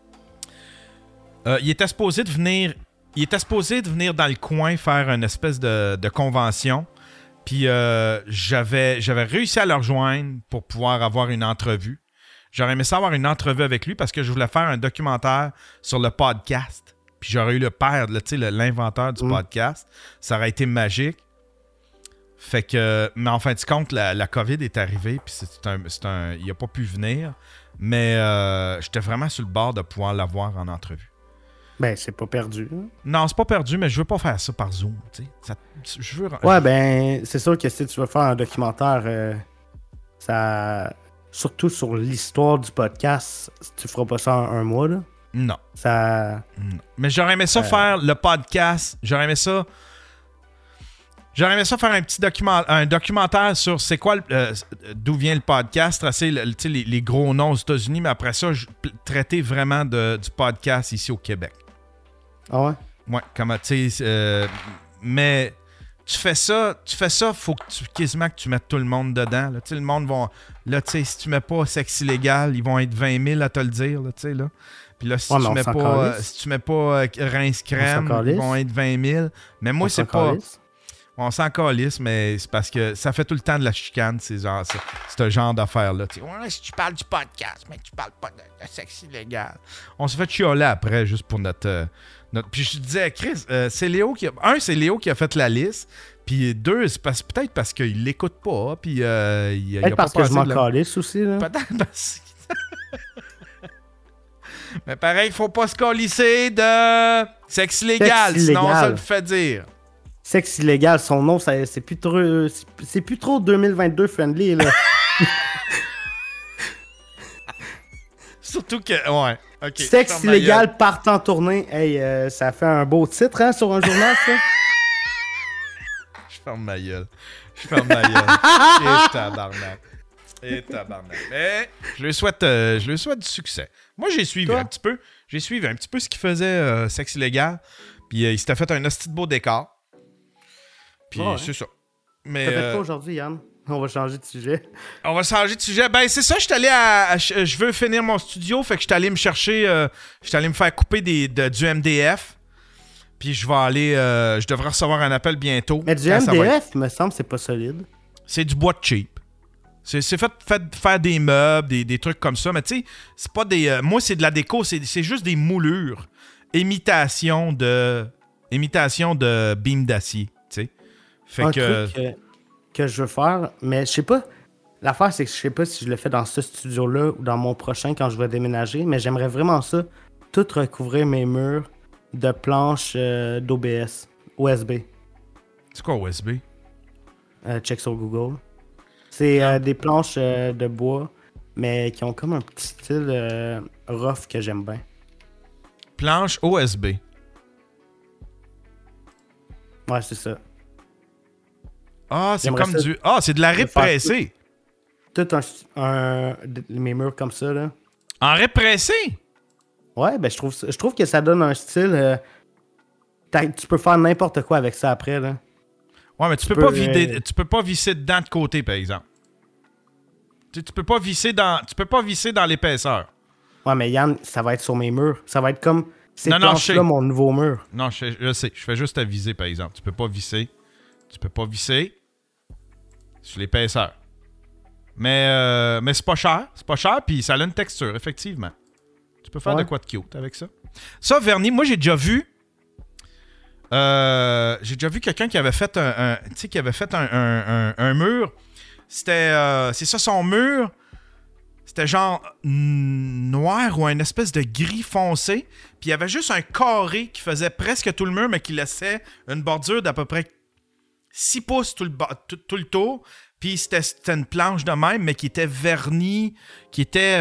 il était supposé de venir dans le coin faire une espèce de convention. Puis j'avais réussi à le rejoindre pour pouvoir avoir une entrevue. J'aurais aimé ça avoir une entrevue avec lui parce que je voulais faire un documentaire sur le podcast. Puis j'aurais eu le père, l'inventeur du podcast. Ça aurait été magique. Fait que... Mais en fin de compte, la COVID est arrivée. Puis il n'a pas pu venir. Mais j'étais vraiment sur le bord de pouvoir l'avoir en entrevue. Ben, c'est pas perdu. Hein? Non, c'est pas perdu, mais je veux pas faire ça par Zoom. Ouais, ben, c'est sûr que si tu veux faire un documentaire, ça... Surtout sur l'histoire du podcast, tu feras pas ça en un mois, là. Non. Ça... Non. Mais j'aurais aimé ça faire le podcast. J'aurais aimé ça faire un documentaire sur c'est quoi d'où vient le podcast, tracer les gros noms aux États-Unis, mais après ça, traiter vraiment du podcast ici au Québec. Ah ouais? Ouais, comment tu sais. Mais tu fais ça, faut quasiment que tu mettes tout le monde dedans. Là. Le monde va. Là, tu sais, si tu mets pas sexe illégal, ils vont être 20 000 à te le dire, là, tu sais, là. Puis là, si tu mets pas rince crème, ils vont être 20 000. Mais moi, c'est pas. On s'en calisse, mais c'est parce que ça fait tout le temps de la chicane, ce genre d'affaires-là. Ouais, si tu parles du podcast, mais tu parles pas de sexe illégal. On s'est fait chioler après, juste pour notre... Puis je disais, Chris, c'est Léo qui a... c'est Léo qui a fait la liste. Puis deux, c'est peut-être parce qu'il l'écoute pas. Puis il a parce pas que je m'en calisse aussi, là. Peut-être parce que... Mais pareil, il faut pas se calisser de sexe illégal, sinon ça le fait dire. Sexe illégal, son nom, c'est plus trop 2022 friendly, là. Surtout que, ouais. Okay, sexe illégal part en tournée. Hey, ça fait un beau titre, hein, sur un journal, ça. Je ferme ma gueule. Et tabarnak. Mais je lui souhaite du succès. Moi, j'ai suivi un petit peu ce qu'il faisait, sexe illégal. Puis il s'était fait un hostie de beau décor. Puis c'est ça. Mais t'as fait quoi aujourd'hui, Yann? On va changer de sujet. On va changer de sujet. Ben, c'est ça, je suis allé je veux finir mon studio, fait que je suis allé me chercher... je suis allé me faire couper du MDF. Puis je vais aller... je devrais recevoir un appel bientôt. Mais du MDF, il me semble, c'est pas solide. C'est du bois de cheap. C'est fait faire des meubles, des trucs comme ça. Mais tu sais, c'est pas des... moi, c'est de la déco. C'est juste des moulures. Imitation de beam d'acier, tu sais. Fait truc que je veux faire, mais je sais pas. L'affaire, c'est que je sais pas si je le fais dans ce studio-là ou dans mon prochain quand je vais déménager, mais j'aimerais vraiment ça, tout recouvrir mes murs de planches d'OBS, USB. C'est quoi USB? Check sur Google. C'est des planches de bois, mais qui ont comme un petit style rough que j'aime bien. Planche OSB. Ouais, c'est ça. Ah, c'est comme du... Ah, c'est de la rip pressée. Tout mes murs comme ça, là. En rip pressé? Ouais, ben je trouve que ça donne un style... tu peux faire n'importe quoi avec ça après, là. Ouais, mais tu peux pas visser dedans de côté, par exemple. Tu peux pas visser dans l'épaisseur. Ouais, mais Yann, ça va être sur mes murs. Ça va être comme ces planches-là, mon nouveau mur. Non, je sais. Je fais juste à viser, par exemple. Tu peux pas visser sur l'épaisseur. Mais c'est pas cher. C'est pas cher, puis ça a une texture, effectivement. Tu peux faire de quoi de cute avec ça. Ça, vernis, moi, j'ai déjà vu quelqu'un qui avait fait un mur. C'était... c'est ça, son mur. C'était genre noir ou une espèce de gris foncé. Puis il y avait juste un carré qui faisait presque tout le mur, mais qui laissait une bordure d'à peu près 6 pouces tout le tour. Puis c'était une planche de même, mais qui était vernie, qui était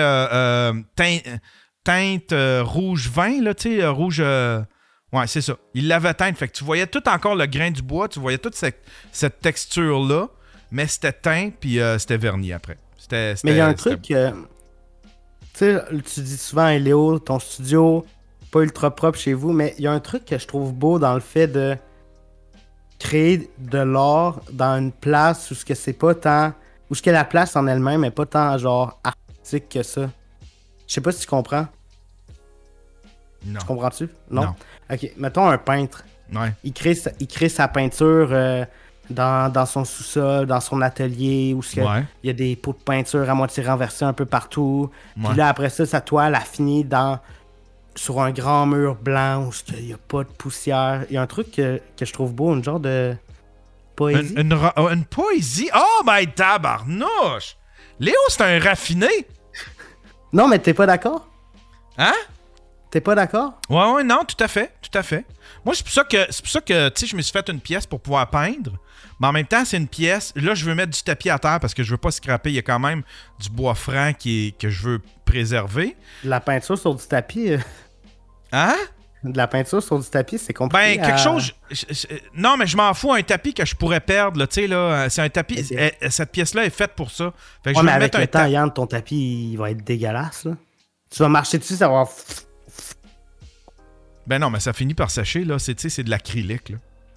teinte rouge vin, là, tu sais, rouge... ouais, c'est ça. Il l'avait teinte. Fait que tu voyais tout encore le grain du bois, tu voyais toute cette texture-là, mais c'était teint, puis c'était verni après. Mais il y a un truc... tu sais, tu dis souvent, hey, Léo, ton studio, pas ultra propre chez vous, mais il y a un truc que je trouve beau dans le fait de créer de l'art dans une place où ce que c'est pas tant... où ce que la place en elle-même est pas tant, genre, artistique que ça. Je sais pas si tu comprends. Non. Tu comprends-tu? Non? Non. OK, mettons un peintre. Ouais. Il crée sa peinture dans son sous-sol, dans son atelier, où il y a des pots de peinture à moitié renversés un peu partout. Puis là, après ça, sa toile a fini sur un grand mur blanc où il n'y a pas de poussière. Il y a un truc que je trouve beau, une genre de poésie. Une poésie? Oh, my tabarnouche! Léo, c'est un raffiné! Non, mais t'es pas d'accord? Hein? T'es pas d'accord? Ouais, non, tout à fait. Moi, c'est pour ça que tu sais, je me suis fait une pièce pour pouvoir peindre. Mais en même temps, c'est une pièce. Là, je veux mettre du tapis à terre parce que je veux pas scraper. Il y a quand même du bois franc que je veux préserver. De la peinture sur du tapis. Hein? De la peinture sur du tapis, c'est compliqué. Ben, quelque chose. Non, mais je m'en fous. Un tapis que je pourrais perdre, tu sais, là. C'est un tapis. Cette pièce-là est faite pour ça. Fait que je mais vais avec mettre le temps, Yann, ton tapis, il va être dégueulasse, là. Tu vas marcher dessus, ça va. Ben non, mais ça finit par sécher, là. C'est de l'acrylique, là.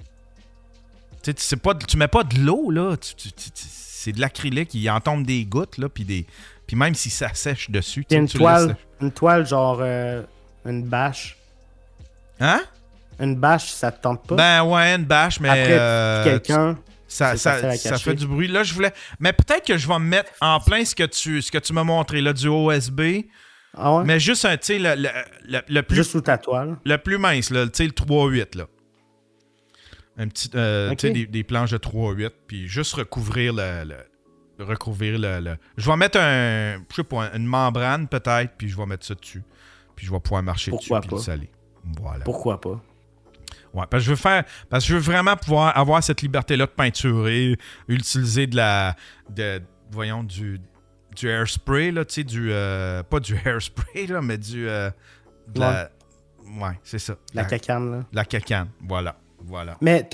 Tu mets pas de l'eau, là. C'est de l'acrylique. Il en tombe des gouttes, là. Puis même si ça sèche dessus, une toile, genre une bâche. Hein? Une bâche, ça te tente pas? Ben ouais, une bâche, mais... Après, quelqu'un... Ça fait du bruit. Là, je voulais... Mais peut-être que je vais me mettre en plein ce que tu m'as montré, là, du OSB. Ah ouais? Mais juste, tu sais, le plus... Juste sous ta toile. Le plus mince, là, tu sais, le 3-8, là. Un petit... Tu sais, des planches de 3-8, puis juste recouvrir le... Je vais mettre je sais pas, une membrane, peut-être, puis je vais mettre ça dessus. Puis je vais pouvoir marcher dessus, puis le saler. Voilà. Pourquoi pas? Ouais, parce que je veux vraiment pouvoir avoir cette liberté-là de peinturer, utiliser du hairspray, là, tu sais, pas du hairspray, là, mais ouais, c'est ça. La cacane, là. La cacane, voilà. Mais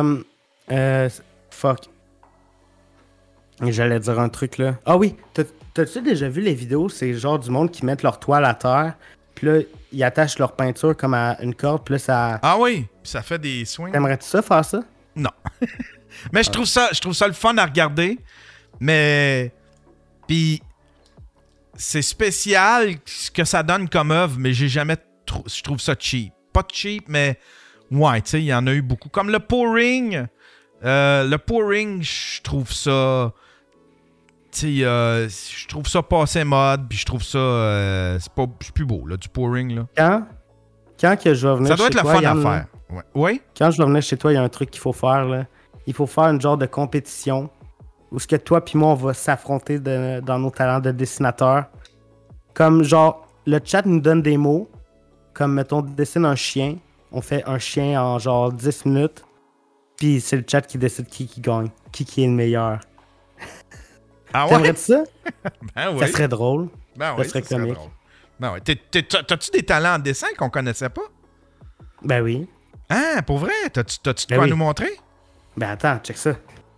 fuck. J'allais dire un truc, là. Ah oui, t'as-tu déjà vu les vidéos? C'est genre du monde qui mettent leur toile à terre, puis là, ils attachent leur peinture comme à une corde, puis là, ça... Ah oui, puis ça fait des swings. T'aimerais-tu ça, faire ça? Non. Mais je trouve ça le fun à regarder, mais... Puis c'est spécial ce que ça donne comme œuvre, mais j'ai jamais... Je trouve ça cheap. Pas cheap, mais... Ouais, tu sais, il y en a eu beaucoup. Comme le pouring. Le pouring, je trouve ça... Tu sais, je trouve ça passé mode, puis je trouve ça... c'est plus beau, là, du pouring, là. Quand que je vais venir chez toi... Ça doit être le fun à faire. Ouais. Oui? Quand je vais venir chez toi, il y a un truc qu'il faut faire, là. Il faut faire une genre de compétition où ce que toi puis moi, on va s'affronter dans nos talents de dessinateur. Comme, genre, le chat nous donne des mots. Comme, mettons, dessine un chien. On fait un chien en, genre, 10 minutes. Puis c'est le chat qui décide qui gagne. Qui est le meilleur. Ah ouais? T'aimerais-tu ça? Ben oui. Ça serait drôle. Ben oui, ça serait comique. Drôle. Ben oui. T'as-tu des talents en dessin qu'on connaissait pas? Ben oui. Ah, pour vrai? T'as-tu de quoi nous montrer? Ben attends, check ça.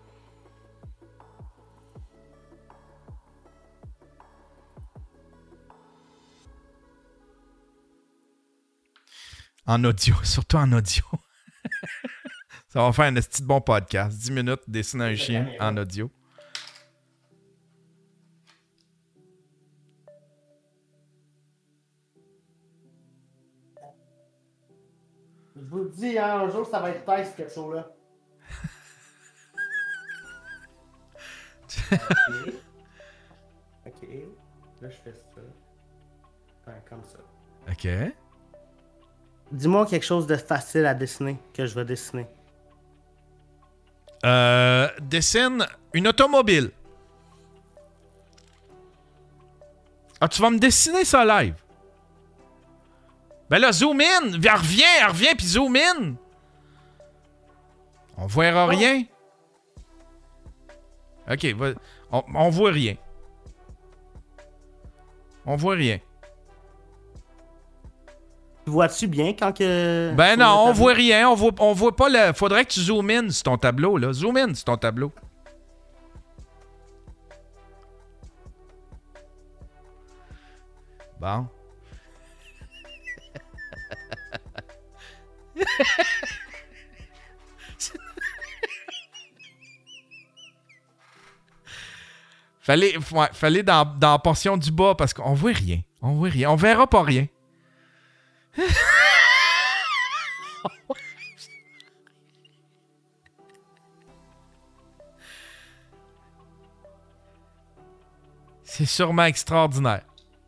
En audio, surtout en audio. Ça va faire un petit bon podcast. 10 minutes, dessiner un chien en audio. Je vous le dis, hein, un jour, ça va être test, cette show-là. OK. Là, je fais ça. Enfin, comme ça. OK. Dis-moi quelque chose de facile à dessiner que je vais dessiner. Dessine une automobile. Ah, tu vas me dessiner ça live? Ben là, zoom in! Reviens, puis zoom in! On verra rien. OK, on voit rien. On voit rien. Vois-tu bien quand que... Ben non, on voit rien. On voit pas le... Faudrait que tu zoomes in sur ton tableau, là. Zoom in sur ton tableau. Bon. Fallait dans la portion du bas parce qu'on voit rien. On voit rien. On verra pas rien. C'est sûrement extraordinaire.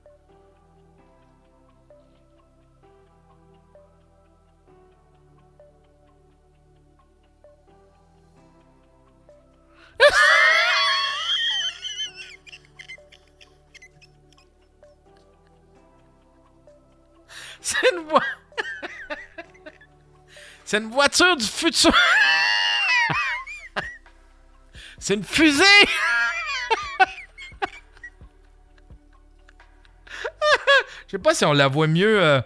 C'est une voiture du futur. C'est une fusée. Je sais pas si on la voit mieux.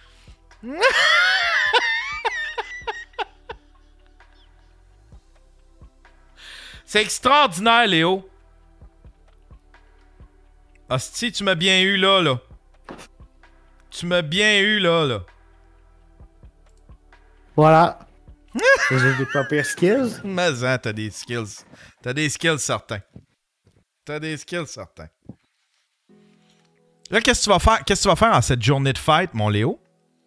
C'est extraordinaire, Léo. Hostie, tu m'as bien eu là. Tu m'as bien eu là. Voilà. J'ai des pas pires skills. Mais hein, t'as des skills. T'as des skills certains. Là, qu'est-ce que tu vas faire? Qu'est-ce que tu vas faire en cette journée de fête, mon Léo?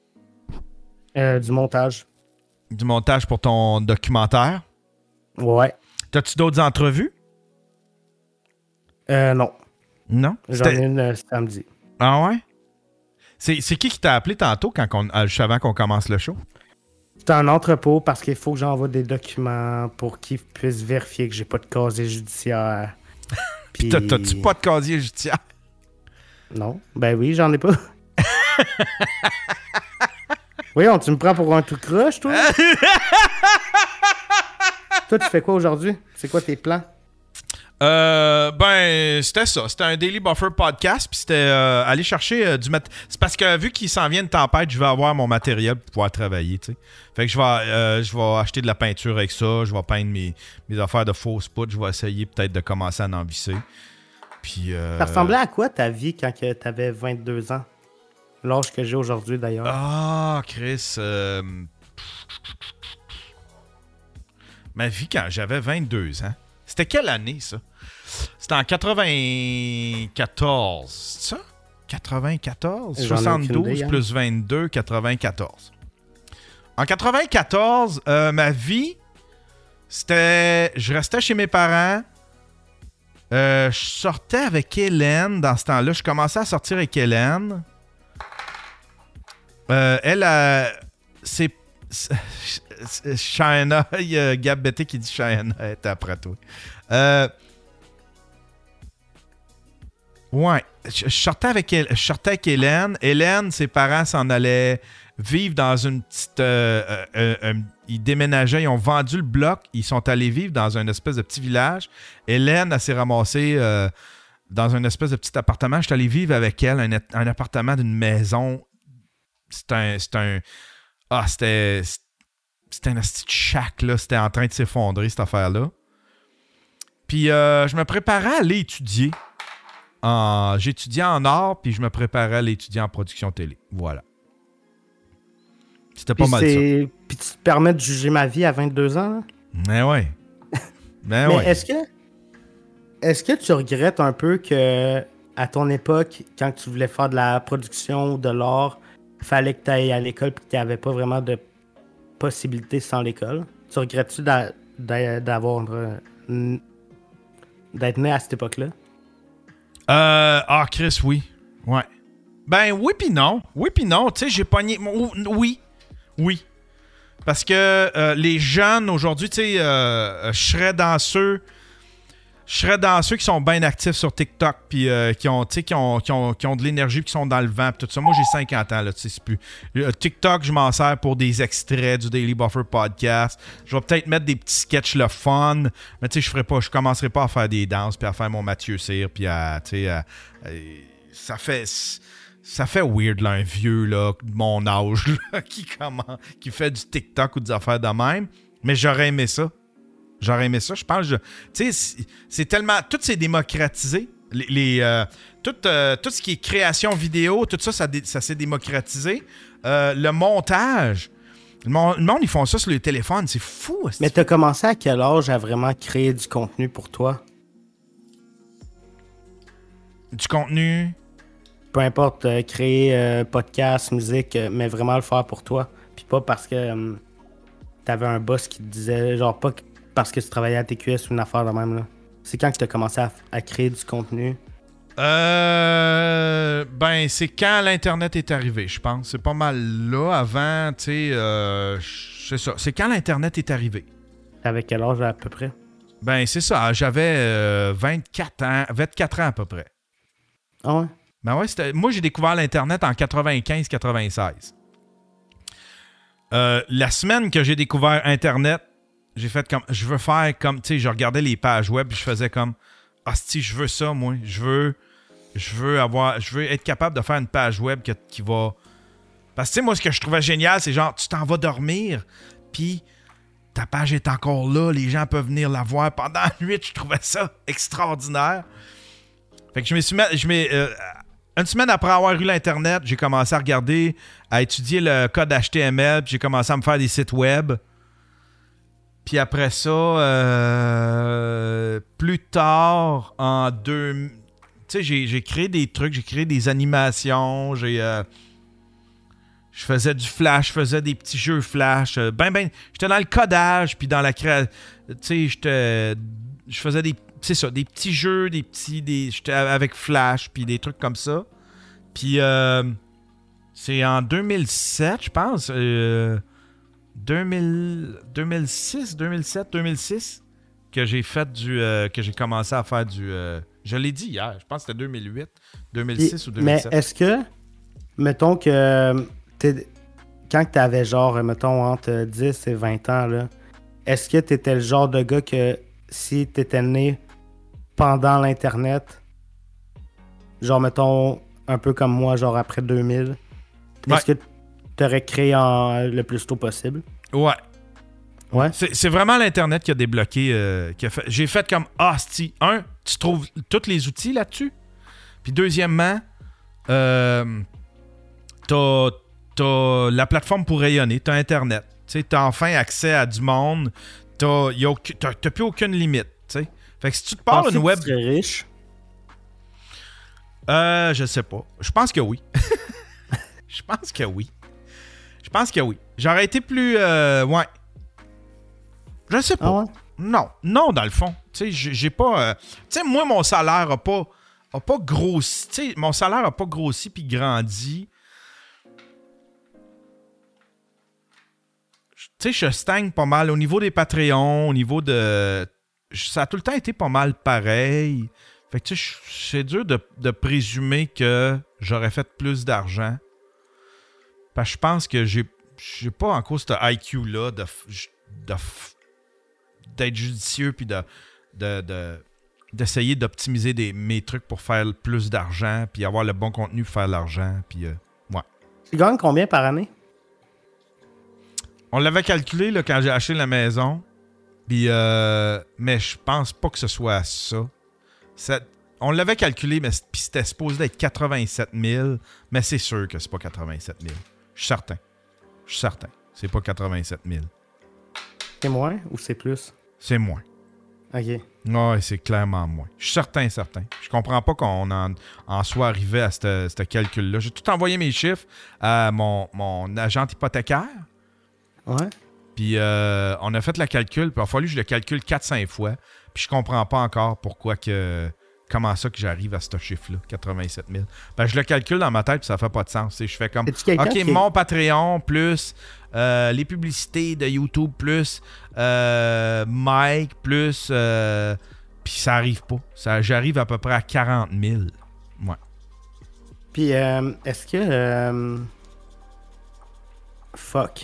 Du montage. Du montage pour ton documentaire? Ouais. T'as-tu d'autres entrevues? Non. Non? J'en ai une samedi. Ah ouais? C'est qui t'a appelé tantôt juste avant qu'on commence le show? C'est un entrepôt parce qu'il faut que j'envoie des documents pour qu'ils puissent vérifier que j'ai pas de casier judiciaire. Puis t'as-tu pas de casier judiciaire? Non. Ben oui, j'en ai pas. Voyons, tu me prends pour un tout croche, toi? Toi, tu fais quoi aujourd'hui? C'est quoi tes plans? Ben, c'était ça. C'était un Daily Buffer podcast. Puis c'était aller chercher du matériel. C'est parce que vu qu'il s'en vient une tempête, je vais avoir mon matériel pour pouvoir travailler, tu sais. Fait que je vais acheter de la peinture avec ça. Je vais peindre mes affaires de fausse poudre. Je vais essayer peut-être de commencer à en visser. Puis, ça ressemblait à quoi ta vie quand tu avais 22 ans? L'âge que j'ai aujourd'hui, d'ailleurs. Ah, Chris. Ma vie quand j'avais 22 ans. C'était quelle année, ça? C'était en 94. C'est ça? 94? 72 plus 22, 94. En 94, ma vie, c'était... Je restais chez mes parents. Je sortais avec Hélène dans ce temps-là. Je commençais à sortir avec Hélène. Elle, c'est China. Il y a Gab Betté qui dit China est après toi. Ouais. Je sortais avec Hélène. Hélène, ses parents s'en allaient vivre dans une petite... ils déménageaient, ils ont vendu le bloc. Ils sont allés vivre dans un espèce de petit village. Hélène, elle s'est ramassée dans un espèce de petit appartement. Je suis allé vivre avec elle, un appartement d'une maison. C'était un petit shack, là. C'était en train de s'effondrer, cette affaire-là. Puis, je me préparais à aller étudier. J'étudiais en art, puis je me préparais à aller étudier en production télé. Voilà. C'était pas mal ça. Puis, tu te permets de juger ma vie à 22 ans, là? Mais ouais. Mais ouais. Ouais. Est-ce que tu regrettes un peu que, à ton époque, quand tu voulais faire de la production ou de l'art, fallait que tu ailles à l'école et que tu n'avais pas vraiment de possibilités sans l'école? Tu regrettes-tu d'être né à cette époque-là? Chris, oui. Ouais. Ben, oui pis non. Oui pis non. Tu sais, j'ai pogné... Oui. Oui. Parce que les jeunes, aujourd'hui, tu sais, je serais dans ceux... Je serais dans ceux qui sont bien actifs sur TikTok, puis qui ont de l'énergie, puis qui sont dans le vent, puis tout ça. Moi, j'ai 50 ans, là, tu sais, c'est plus... TikTok, je m'en sers pour des extraits du Daily Buffer podcast. Je vais peut-être mettre des petits sketchs le fun, mais tu sais, je commencerai pas à faire des danses, puis à faire mon Mathieu Cyr, puis ça fait weird, là, un vieux, là, de mon âge, là, qui fait du TikTok ou des affaires de même, mais j'aurais aimé ça. Je pense. Tu sais, c'est tellement... Tout s'est démocratisé. Tout ce qui est création vidéo, tout ça s'est démocratisé. Le montage... Le monde, ils font ça sur le téléphone. C'est fou. Mais t'as commencé à quel âge à vraiment créer du contenu pour toi? Du contenu? Peu importe, créer podcast, musique, mais vraiment le faire pour toi. Puis pas parce que t'avais un boss qui te disait, genre pas parce que tu travaillais à TQS ou une affaire de même, là. C'est quand que tu as commencé à créer du contenu? C'est quand l'Internet est arrivé, je pense. C'est pas mal là. Avant, tu sais, c'est ça. C'est quand l'Internet est arrivé. Avec quel âge à peu près? Ben, c'est ça. J'avais 24 ans à peu près. Ah ouais? Ben ouais, moi, j'ai découvert l'Internet en 95-96. La semaine que j'ai découvert Internet, j'ai fait comme... Je veux faire comme... Tu sais, je regardais les pages web et je faisais comme... si je veux ça, moi. Je veux être capable de faire une page web qui va... Parce que, tu sais, moi, ce que je trouvais génial, c'est genre, tu t'en vas dormir, puis ta page est encore là, les gens peuvent venir la voir pendant la nuit. Je trouvais ça extraordinaire. Fait que je me suis mis... une semaine après avoir eu l'Internet, j'ai commencé à regarder, à étudier le code HTML, puis j'ai commencé à me faire des sites web. Puis après ça, plus tard, tu sais, j'ai créé des trucs, j'ai créé des animations, je faisais du Flash, je faisais des petits jeux Flash. J'étais dans le codage, puis dans la création. Tu sais, je faisais des petits jeux, j'étais avec Flash, puis des trucs comme ça. Puis c'est en 2007, je pense, 2006, 2007, 2006 que j'ai fait que j'ai commencé à faire du... je l'ai dit hier, je pense que c'était 2008, 2006 ou 2007. Mais est-ce que, mettons que quand tu avais genre, mettons, entre 10 et 20 ans, là, est-ce que tu étais le genre de gars que si tu étais né pendant l'Internet, genre, mettons, un peu comme moi, genre après 2000, est-ce que tu aurais créé le plus tôt possible? Ouais. Ouais. C'est vraiment l'Internet qui a débloqué. J'ai fait comme, tu trouves tous les outils là-dessus. Puis deuxièmement, t'as la plateforme pour rayonner, t'as Internet. T'as enfin accès à du monde. T'as plus aucune limite. T'sais. Fait que si tu te parles d'une web... Tu serais riche? Je sais pas. Je pense que oui. Je pense que oui. J'aurais été plus... ouais. Je sais pas. Ah ouais? Non, dans le fond. Tu sais, j'ai pas... tu sais, moi, mon salaire a pas grossi. Tu sais, mon salaire a pas grossi puis grandi. Tu sais, je stagne pas mal. Au niveau des Patreons, au niveau de... Ça a tout le temps été pas mal pareil. Fait que tu sais, c'est dur de présumer que j'aurais fait plus d'argent. Parce que je pense que j'ai pas encore ce IQ-là d'être judicieux puis d'essayer d'optimiser mes trucs pour faire plus d'argent puis avoir le bon contenu pour faire de l'argent. Puis, ouais. Tu gagnes combien par année? On l'avait calculé là, quand j'ai acheté la maison. Puis, mais je pense pas que ce soit ça. On l'avait calculé, mais puis c'était supposé être 87 000. Mais c'est sûr que c'est pas 87 000. Je suis certain. C'est pas 87 000. C'est moins ou c'est plus? C'est moins. OK. Ouais, c'est clairement moins. Je suis certain. Je comprends pas qu'on en soit arrivé à ce calcul-là. J'ai tout envoyé mes chiffres à mon agent hypothécaire. Ouais. Puis on a fait le calcul, puis il a fallu que je le calcule 4-5 fois. Puis je comprends pas encore comment ça que j'arrive à ce chiffre-là, 87 000. Ben, je le calcule dans ma tête, puis ça fait pas de sens. Je fais comme, OK, mon Patreon, plus les publicités de YouTube, plus Mike, plus... puis Puis ça arrive pas. J'arrive à peu près à 40 000. Ouais. Puis, est-ce que... Fuck,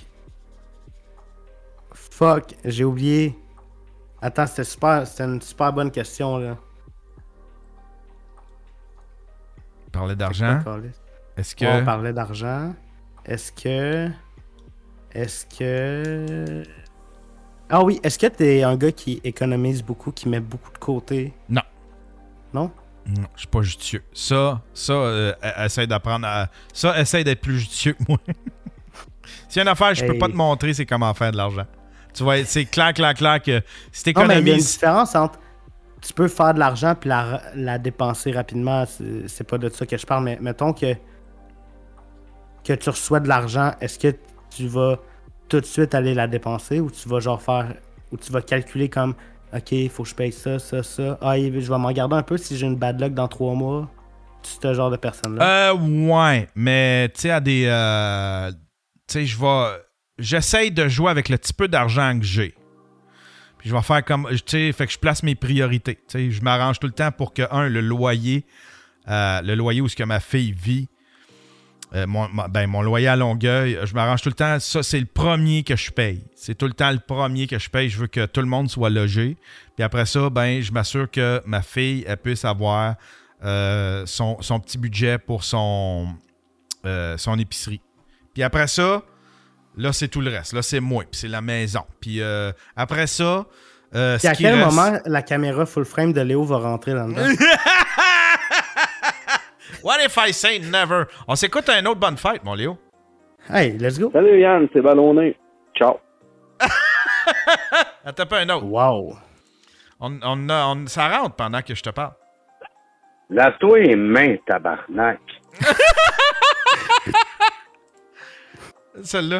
j'ai oublié. Attends, c'était une super bonne question, là. On parlait d'argent. Est-ce que... On parlait d'argent. Est-ce que... Ah oui, est-ce que t'es un gars qui économise beaucoup, qui met beaucoup de côté? Non. Non? Non, je suis pas judicieux. Ça, essaye d'apprendre à... Ça, essaye d'être plus judicieux que moi. S'il y a une affaire, je peux pas te montrer, c'est comment faire de l'argent. Tu vois, c'est clair que si t'économises... Non, mais il y a une différence entre... Tu peux faire de l'argent puis la dépenser rapidement. C'est pas de ça que je parle, mais mettons que tu reçois de l'argent, est-ce que tu vas tout de suite aller la dépenser ou tu vas genre faire... Ou tu vas calculer comme... OK, il faut que je paye ça. Ah, je vais m'en garder un peu si j'ai une bad luck dans 3 mois. Tu es ce genre de personne-là. Ouais, mais tu sais, à des... tu sais, j'essaye de jouer avec le petit peu d'argent que j'ai. Puis je vais faire comme... Tu sais, fait que je place mes priorités. Tu sais, je m'arrange tout le temps pour que, le loyer où ce que ma fille vit, mon loyer à Longueuil, je m'arrange tout le temps. Ça, c'est le premier que je paye. C'est tout le temps le premier que je paye. Je veux que tout le monde soit logé. Puis après ça, je m'assure que ma fille, elle puisse avoir son petit budget pour son épicerie. Puis après ça, là, c'est tout le reste. Là, c'est moi. Puis c'est la maison. Puis après ça... puis à quel moment la caméra full frame de Léo va rentrer là-dedans? What if I say never? On s'écoute un autre bonne fête, mon Léo. Hey, let's go. Salut Yann, c'est Ballonné. Ciao. Attends pas un autre. Wow. Ça rentre pendant que je te parle. La toi est main, tabarnak. Celle-là.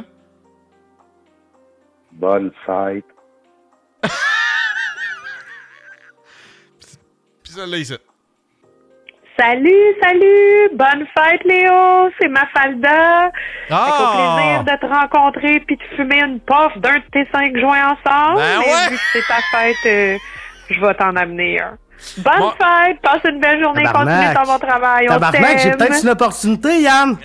Bonne fête. Puis celle-là, ici. Salut! Bonne fête, Léo! C'est Mafalda. Au plaisir de te rencontrer puis de fumer une puff d'un de tes 5 joints ensemble. Ben ouais. Vu que c'est ta fête, je vais t'en amener un. Bonne fête! Passe une belle journée, continue ton bon travail. Tabarnak, j'ai peut-être une opportunité, Yann!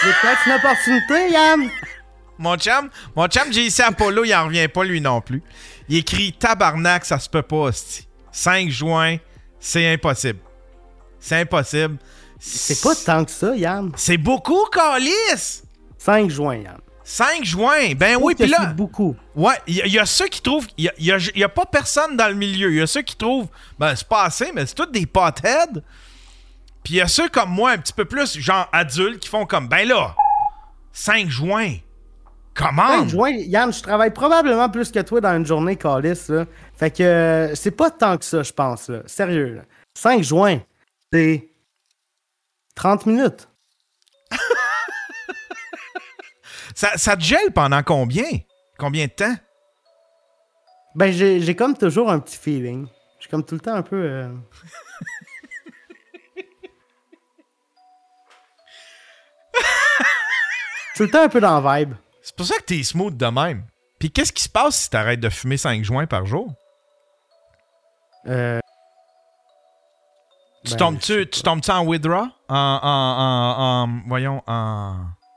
Mon chum, j'ai ici Apollo, il en revient pas, lui non plus. Il écrit tabarnak, ça se peut pas, hostie. 5 juin, c'est impossible. C'est impossible. C'est pas tant que ça, Yann. C'est beaucoup, Calice! 5 juin, Yann. 5 juin, ben oui, puis là... C'est beaucoup. Ouais, il y a ceux qui trouvent... Il y a pas personne dans le milieu. Il y a ceux qui trouvent... c'est pas assez, mais c'est tous des potheads. Puis il y a ceux comme moi, un petit peu plus, genre adultes, qui font comme... 5 juin... Comment? 5 juin, Yann, je travaille probablement plus que toi dans une journée, Calice, là. Fait que c'est pas tant que ça, je pense, là. Sérieux, là. 5 juin, c'est 30 minutes. ça te gèle pendant combien? Combien de temps? J'ai comme toujours un petit feeling. J'ai comme tout le temps un peu... tout le temps un peu dans la vibe. C'est pour ça que t'es smooth de même. Puis qu'est-ce qui se passe si t'arrêtes de fumer 5 joints par jour? Tu tombes-tu en withdraw? Voyons, en...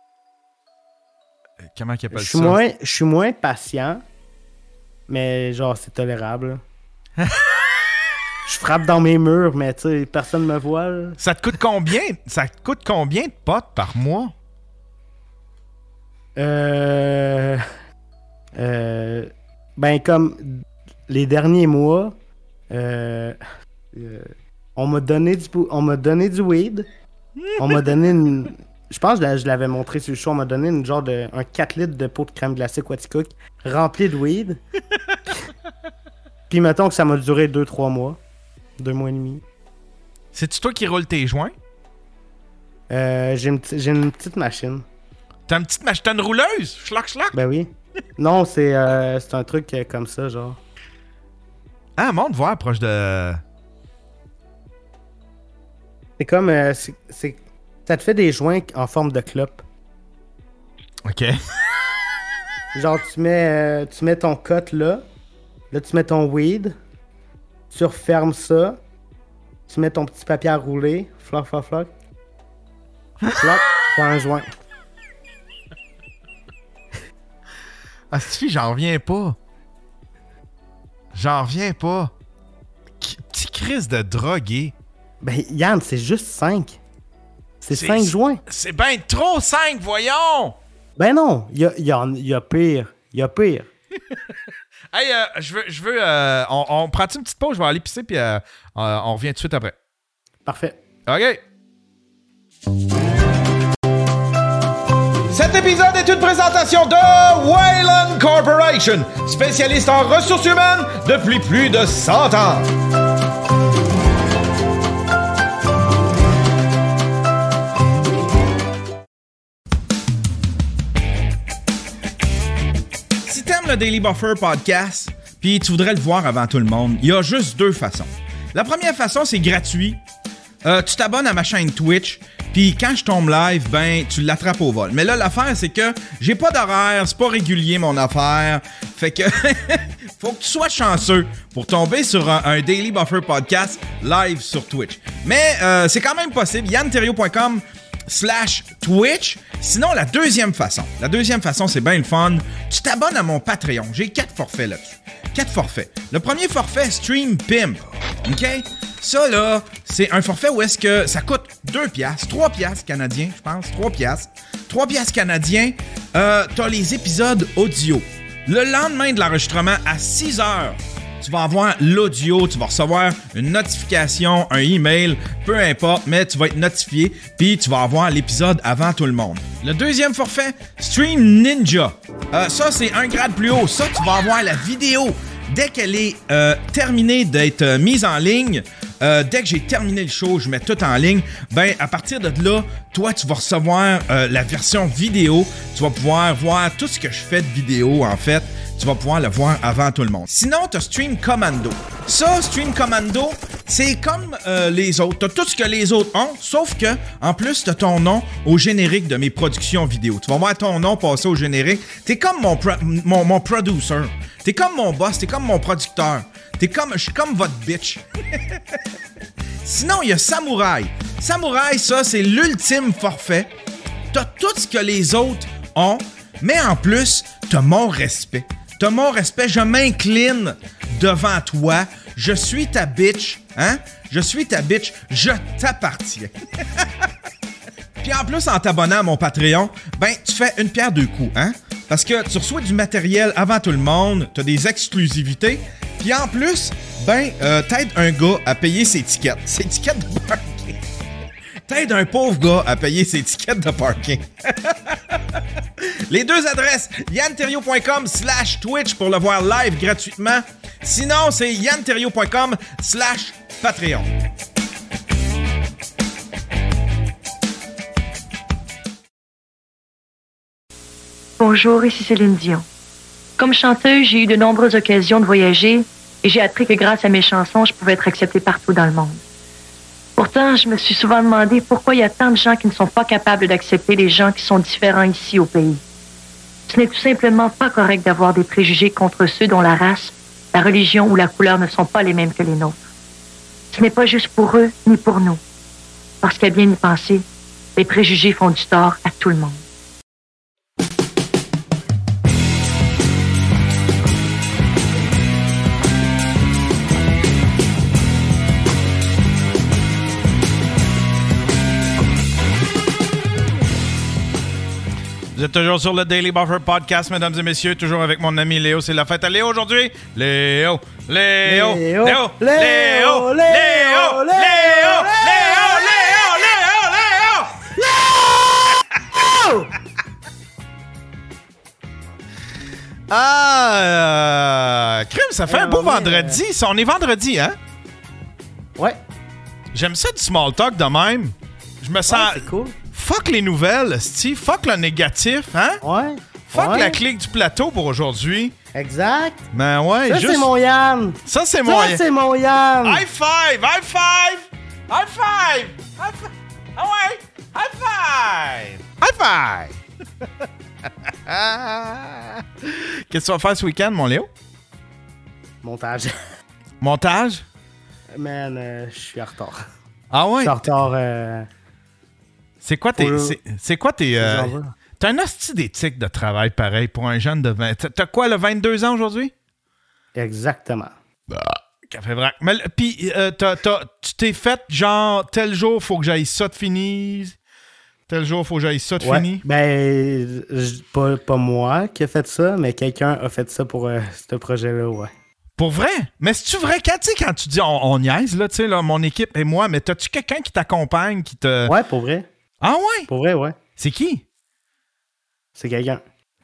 Comment qu'ils appellent ça? Je suis moins patient, mais genre, c'est tolérable. Je frappe dans mes murs, mais tu sais, personne me voit. Là. Ça te coûte combien? Ça te coûte combien de potes par mois? Comme les derniers mois, on m'a donné du weed. On m'a donné une... Je pense que je l'avais montré sur le show. On m'a donné une genre de... un 4 litres de pot de crème glacée Quaticook rempli de weed. Puis mettons que ça m'a duré 2-3 mois. 2 mois et demi. C'est-tu toi qui roule tes joints? J'ai une petite machine. T'as une petite machine? T'as une rouleuse? Schlac. Ben oui. Non, c'est un truc comme ça, genre. Ah, monte voir proche de... C'est comme... ça te fait des joints en forme de clope. OK. Genre, tu mets ton cut là. Là, tu mets ton weed. tu refermes ça, tu mets ton petit papier à rouler, floc, floc, floc, floc, pour un joint. Ah, si, j'en reviens pas. J'en reviens pas. Petit crise de drogué. Ben, Yann, c'est juste 5. C'est 5 joints. C'est ben trop 5, voyons! Ben non, il y a pire. Il y a pire. Hey, je veux on prend une petite pause, je vais aller pisser, puis on revient tout de suite après. Parfait. OK. Cet épisode est une présentation de Wayland Corporation, spécialiste en ressources humaines depuis plus de 100 ans. Si t'aimes le Daily Buffer podcast, puis tu voudrais le voir avant tout le monde, il y a juste 2 façons. La première façon, c'est gratuit. Tu t'abonnes à ma chaîne Twitch, puis quand je tombe live, ben, tu l'attrapes au vol. Mais là, l'affaire, c'est que j'ai pas d'horaire, c'est pas régulier mon affaire. Fait que faut que tu sois chanceux pour tomber sur un Daily Buffer podcast live sur Twitch. Mais c'est quand même possible. yanterrio.com/Twitch. Sinon, la deuxième façon, c'est bien le fun. Tu t'abonnes à mon Patreon. J'ai 4 forfaits là-dessus. 4 forfaits. Le premier forfait, Stream Pimp. OK? Ça, là, c'est un forfait où est-ce que ça coûte 2 piastres, 3 piastres canadiens, je pense, 3 piastres. 3 piastres canadiens, t'as les épisodes audio. Le lendemain de l'enregistrement, à 6 heures, tu vas avoir l'audio, tu vas recevoir une notification, un email, peu importe, mais tu vas être notifié, puis tu vas avoir l'épisode avant tout le monde. Le deuxième forfait, Stream Ninja. Ça, c'est un grade plus haut. Ça, tu vas avoir la vidéo. Dès qu'elle est terminée d'être mise en ligne, dès que j'ai terminé le show, je mets tout en ligne, ben à partir de là, toi, tu vas recevoir la version vidéo. Tu vas pouvoir voir tout ce que je fais de vidéo, en fait. Tu vas pouvoir le voir avant tout le monde. Sinon, tu as Stream Commando. Ça, Stream Commando, c'est comme les autres. Tu as tout ce que les autres ont, sauf que, en plus, tu as ton nom au générique de mes productions vidéo. Tu vas voir ton nom passer au générique. T'es comme mon producer. T'es comme mon boss, t'es comme mon producteur. Je suis comme votre bitch. Sinon, il y a Samouraï. Samouraï, ça, c'est l'ultime forfait. T'as tout ce que les autres ont, mais en plus, t'as mon respect. T'as mon respect, je m'incline devant toi. Je suis ta bitch, hein? Je suis ta bitch, je t'appartiens. Puis en plus, en t'abonnant à mon Patreon, ben, tu fais une pierre deux coups, hein? Parce que tu reçois du matériel avant tout le monde, t'as des exclusivités, puis en plus, ben, t'aides un gars à payer ses tickets de parking. T'aides un pauvre gars à payer ses tickets de parking. Les 2 adresses, yanterrio.com/Twitch pour le voir live gratuitement. Sinon, c'est yanterrio.com/Patreon. Bonjour, ici Céline Dion. Comme chanteuse, j'ai eu de nombreuses occasions de voyager et j'ai appris que grâce à mes chansons, je pouvais être acceptée partout dans le monde. Pourtant, je me suis souvent demandé pourquoi il y a tant de gens qui ne sont pas capables d'accepter les gens qui sont différents ici au pays. Ce n'est tout simplement pas correct d'avoir des préjugés contre ceux dont la race, la religion ou la couleur ne sont pas les mêmes que les nôtres. Ce n'est pas juste pour eux ni pour nous. Parce qu'à bien y penser, les préjugés font du tort à tout le monde. Vous êtes toujours sur le Daily Buffer Podcast, mesdames et messieurs, toujours avec mon ami Léo. C'est la fête à Léo aujourd'hui. Léo. Crime, ça fait un beau vendredi. On est vendredi, hein? Ouais. J'aime ça du small talk de même. Je me sens... c'est cool. Fuck les nouvelles, Steve. Fuck le négatif, hein? Ouais. Fuck la clique du plateau pour aujourd'hui. Exact. Ben ouais, ça, c'est mon Yann. Ça, c'est mon Yann. Ça, c'est mon Yann. High five! High five! High five! High five! Ah ouais! High five! High five! Qu'est-ce que tu vas faire ce week-end, mon Léo? Montage. Montage? Man, je suis en retard. Ah ouais? Je suis en retard. C'est quoi tes... T'as un hostie d'éthique de travail pareil pour un jeune de 20... T'as quoi, le 22 ans aujourd'hui? Exactement. Café vrac. Mais puis, tu t'es fait genre, tel jour, faut que j'aille ça de fini. Tel jour, faut que j'aille ça de fini. Ben, pas moi qui a fait ça, mais quelqu'un a fait ça pour ce projet-là, ouais. Pour vrai? Mais c'est-tu vrai? Quand tu dis on niaise, là, tu sais, là, mon équipe et moi, mais t'as-tu quelqu'un qui t'accompagne, qui te... Ouais, pour vrai. Ah ouais? Pour vrai, ouais. C'est qui? C'est quelqu'un.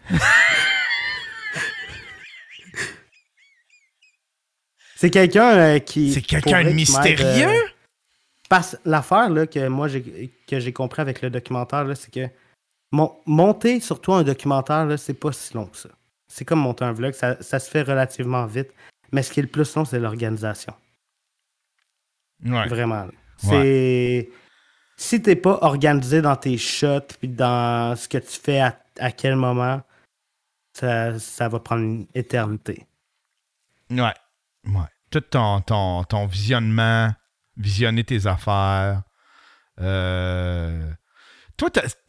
C'est quelqu'un qui... C'est quelqu'un de mystérieux? Parce que l'affaire là, que moi j'ai compris avec le documentaire, là, c'est que monter surtout un documentaire, là, c'est pas si long que ça. C'est comme monter un vlog, ça se fait relativement vite. Mais ce qui est le plus long, c'est l'organisation. Ouais. Vraiment. Là. Ouais. Si t'es pas organisé dans tes shots puis dans ce que tu fais à quel moment, ça va prendre une éternité. Ouais. Tout ton visionnement, visionner tes affaires. Toi,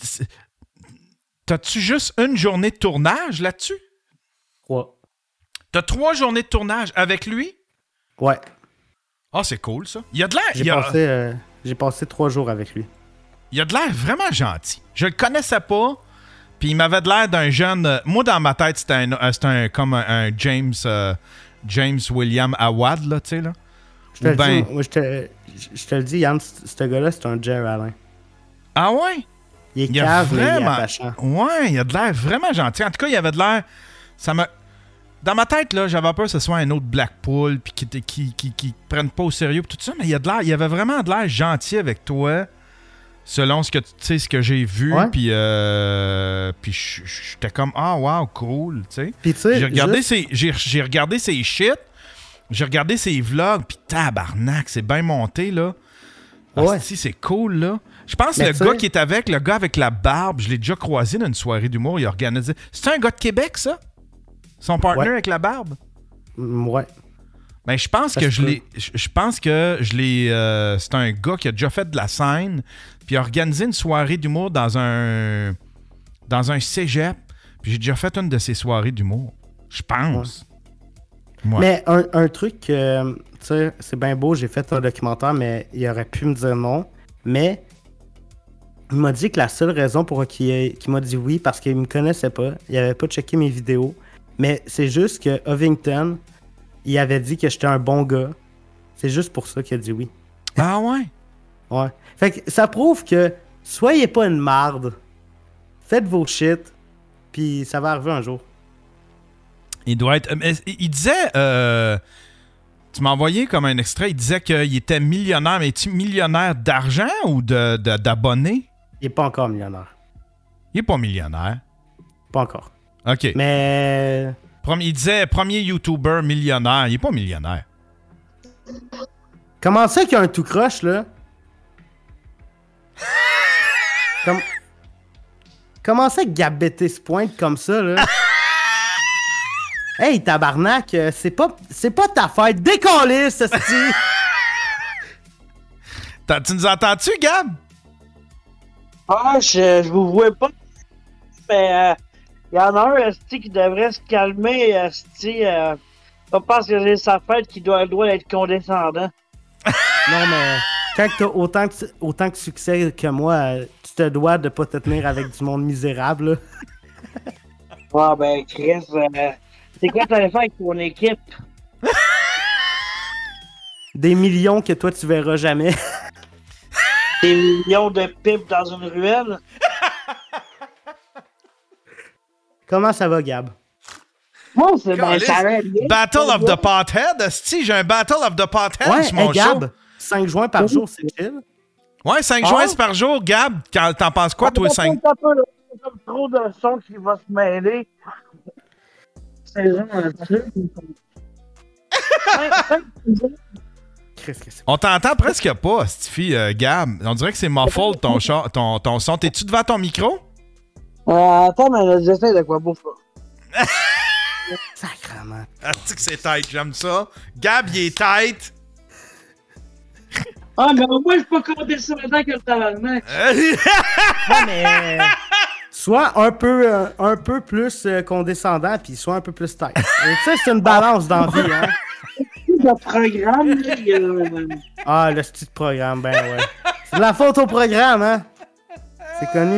t'as-tu juste une journée de tournage là-dessus? Ouais. T'as 3 journées de tournage avec lui? Ouais. Ah, c'est cool, ça. Il y a de l'air... J'ai passé 3 jours avec lui. Il a de l'air vraiment gentil. Je le connaissais pas, puis il m'avait de l'air d'un jeune... moi, dans ma tête, c'était comme un James William Awad, là, tu sais, là. Je te le dis, Yann, ce gars-là, c'est un Jerry Allen. Ah ouais? Il est cave, mais il est attachant. Ouais, il a de l'air vraiment gentil. En tout cas, il avait de l'air... Dans ma tête, là, j'avais peur que ce soit un autre Blackpool puis qui prenne pas au sérieux pis tout ça, mais il avait vraiment de l'air gentil avec toi, selon ce que j'ai vu, ouais. Puis j'étais comme ah wow, cool, tu sais. Puis tu sais, j'ai regardé ses shit, j'ai regardé ses vlogs, puis tabarnak, c'est bien monté là. Ouais. Si c'est cool là. Je pense que le gars qui est le gars avec la barbe, je l'ai déjà croisé dans une soirée d'humour, il a organisé. C'est un gars de Québec ça? Son partner avec la barbe? Ouais. Ben, je pense que je l'ai. C'est un gars qui a déjà fait de la scène, puis a organisé une soirée d'humour dans un cégep. Puis j'ai déjà fait une de ces soirées d'humour. Je pense. Ouais. Mais un truc, tu sais, c'est bien beau, j'ai fait un documentaire, mais il aurait pu me dire non. Mais il m'a dit que la seule raison pour qu'il m'a dit oui, parce qu'il me connaissait pas, il avait pas checké mes vidéos. Mais c'est juste que Ovington, il avait dit que j'étais un bon gars. C'est juste pour ça qu'il a dit oui. Ah ouais? Ouais. Fait que ça prouve que soyez pas une marde. Faites vos shit. Puis ça va arriver un jour. Il doit être... il disait... tu m'as envoyé comme un extrait. Il disait qu'il était millionnaire. Mais es-tu millionnaire d'argent ou d'abonnés? Il est pas encore millionnaire. Il est pas millionnaire? Pas encore. OK. Mais... Il disait premier YouTuber millionnaire. Il est pas millionnaire. Comment ça qu'il y a un tout croche, là? Comment ça que Gabété se pointe comme ça, là? Hey, tabarnak, c'est pas ta fête. Décalisse, esti! Tu nous entends-tu, Gab? Ah, je vous vois pas. Mais... il y en a un, esti, qui devrait se calmer, esti. Pas parce que c'est sa fête qu'il doit le droit d'être condescendant. Non, mais quand t'as autant de succès que moi, tu te dois de pas te tenir avec du monde misérable, là. Ah, ben, Chris, c'est quoi t'allais faire avec ton équipe? Des millions que toi, tu verras jamais. Des millions de pipes dans une ruelle? Comment ça va, Gab? Moi, c'est bien, ça va bien. Battle of the Pothead, esti, j'ai un Battle of the Pothead sur mon Gab, show. 5 joints par jour, c'est chill. Ouais, 5 joints par jour, Gab. T'en penses quoi, toi, 5? C'est comme trop de son qui va se mêler. C'est genre un truc. On t'entend presque pas, Stifi, Gab. On dirait que c'est muffled ton son. T'es-tu devant ton micro? Attends, mais j'essaie de quoi beau ça. Sacrement. Ah, tu sais que c'est tight, j'aime ça. Gab, il est tight. Ah, mais moi, je suis pas condescendant que le tabarnak. Ouais, mais... Soit un peu plus condescendant, puis soit un peu plus tête. Et ça, c'est une balance dans la vie, hein. Le programme, là, il y a... Ah, le style de programme, ben ouais. C'est de la faute au programme, hein. C'est connu.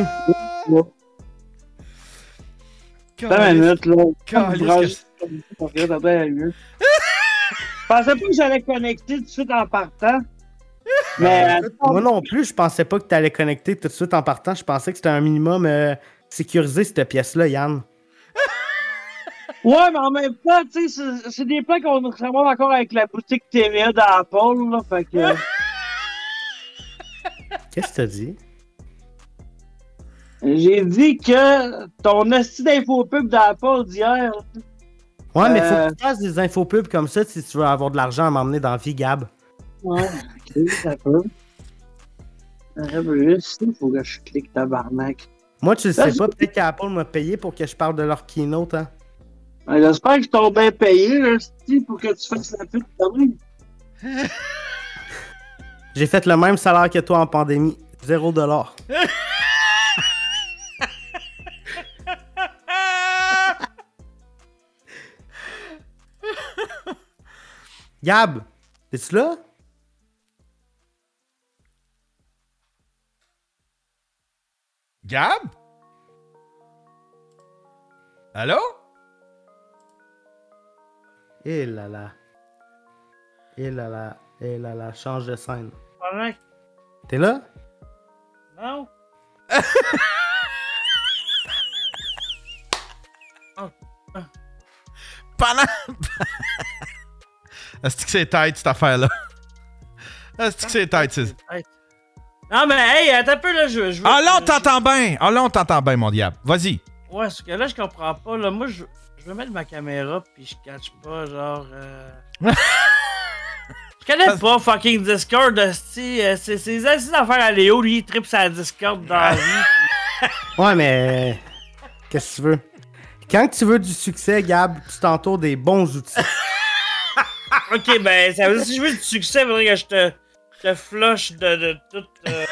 Attends une minute, là. Calice Je pensais pas que j'allais connecter tout de suite en partant. Mais... Moi non plus, je pensais pas que t'allais connecter tout de suite en partant. Je pensais que c'était un minimum sécurisé, cette pièce-là, Yann. Ouais, mais en même temps, tu sais, c'est des plans qu'on reçoit encore avec la boutique TVA d'Apple, là, fait que... Qu'est-ce que t'as dit? J'ai dit que ton esti d'infopub d'Apple d'hier... Ouais, mais faut que tu fasses des infopubs comme ça si tu veux avoir de l'argent à m'emmener dans la vie, Gab. Ouais, ok, ça peut. Juste, il faut que je clique tabarnak. Moi, tu le sais pas, peut-être qu'Apple m'a payé pour que je parle de leur keynote, hein. Ouais, j'espère qu'ils t'ont bien payé, là, pour que tu fasses la pute de même. J'ai fait le même salaire que toi en pandémie. 0 $. Gab, es-tu là? Gab? Allô? Eh là là. Eh là là. Eh là là. Change de scène. Tabarnak. T'es là? Non. Pendant... Est-ce que c'est tight, cette affaire-là? Est-ce que c'est tight, c'est... Non, mais hey, attends un peu, là, je veux... Ah là, on t'entend bien! Ah là, on t'entend bien, mon diable. Vas-y. Ouais, parce que là, je comprends pas, là. Moi, je veux mettre ma caméra, puis je catch pas, genre... Je connais pas fucking Discord, c'est ces affaires à Léo, lui, il tripe sa Discord dans la vie. Ouais, mais... Qu'est-ce que tu veux? Quand tu veux du succès, Gab, tu t'entoures des bons outils. Ok, ben, ça veut dire si je veux du succès, il faudrait que je te flush de tout...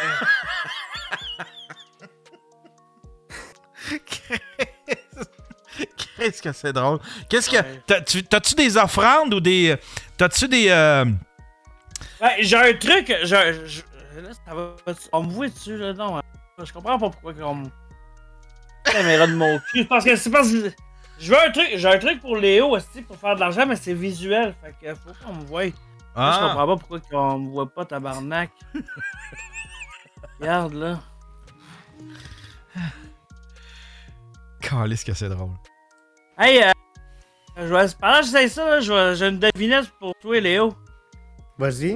Qu'est-ce que c'est drôle. Qu'est-ce que... T'as-tu des offrandes ou des... T'as-tu des... Ouais, j'ai un truc... Là, ça va... On me voit dessus, là, non. Je comprends pas pourquoi on me... Caméra de mon cul. Parce que c'est parce que... J'ai un truc pour Léo aussi, pour faire de l'argent, mais c'est visuel. Fait que faut qu'on me voie. Moi, je comprends pas pourquoi on me voit pas, tabarnak. Regarde, là. Calisse que c'est drôle. Hey, pendant que j'essaie ça, là, j'ai une devinette pour toi, Léo. Vas-y.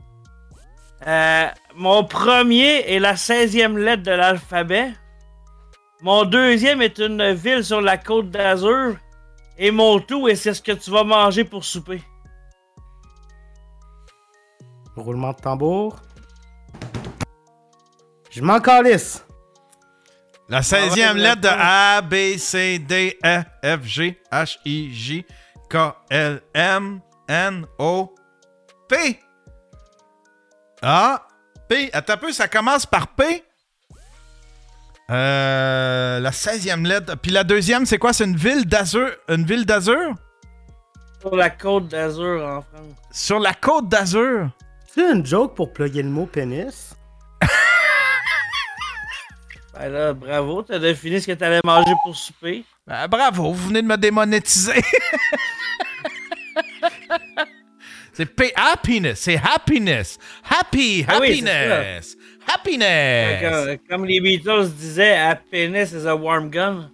Mon premier est la 16e lettre de l'alphabet. Mon deuxième est une ville sur la côte d'Azur. Et mon tout, c'est ce que tu vas manger pour souper. Roulement de tambour. Je m'en calisse. La 16e lettre de A, B, C, D, E, F, G, H, I, J, K, L, M, N, O, P. Ah, P. Attends un peu, ça commence par P. La 16e lettre. Puis la deuxième, c'est quoi? C'est une ville d'Azur? Une ville d'Azur? Sur la côte d'Azur, en France. Sur la côte d'Azur? C'est une joke pour plugger le mot pénis? Ben là, bravo, t'as défini ce que t'allais manger pour souper. Ben, bravo, vous venez de me démonétiser. C'est happiness, c'est happiness. Happy, happiness. Oui, happiness. Comme les Beatles disaient, happiness is a warm gun.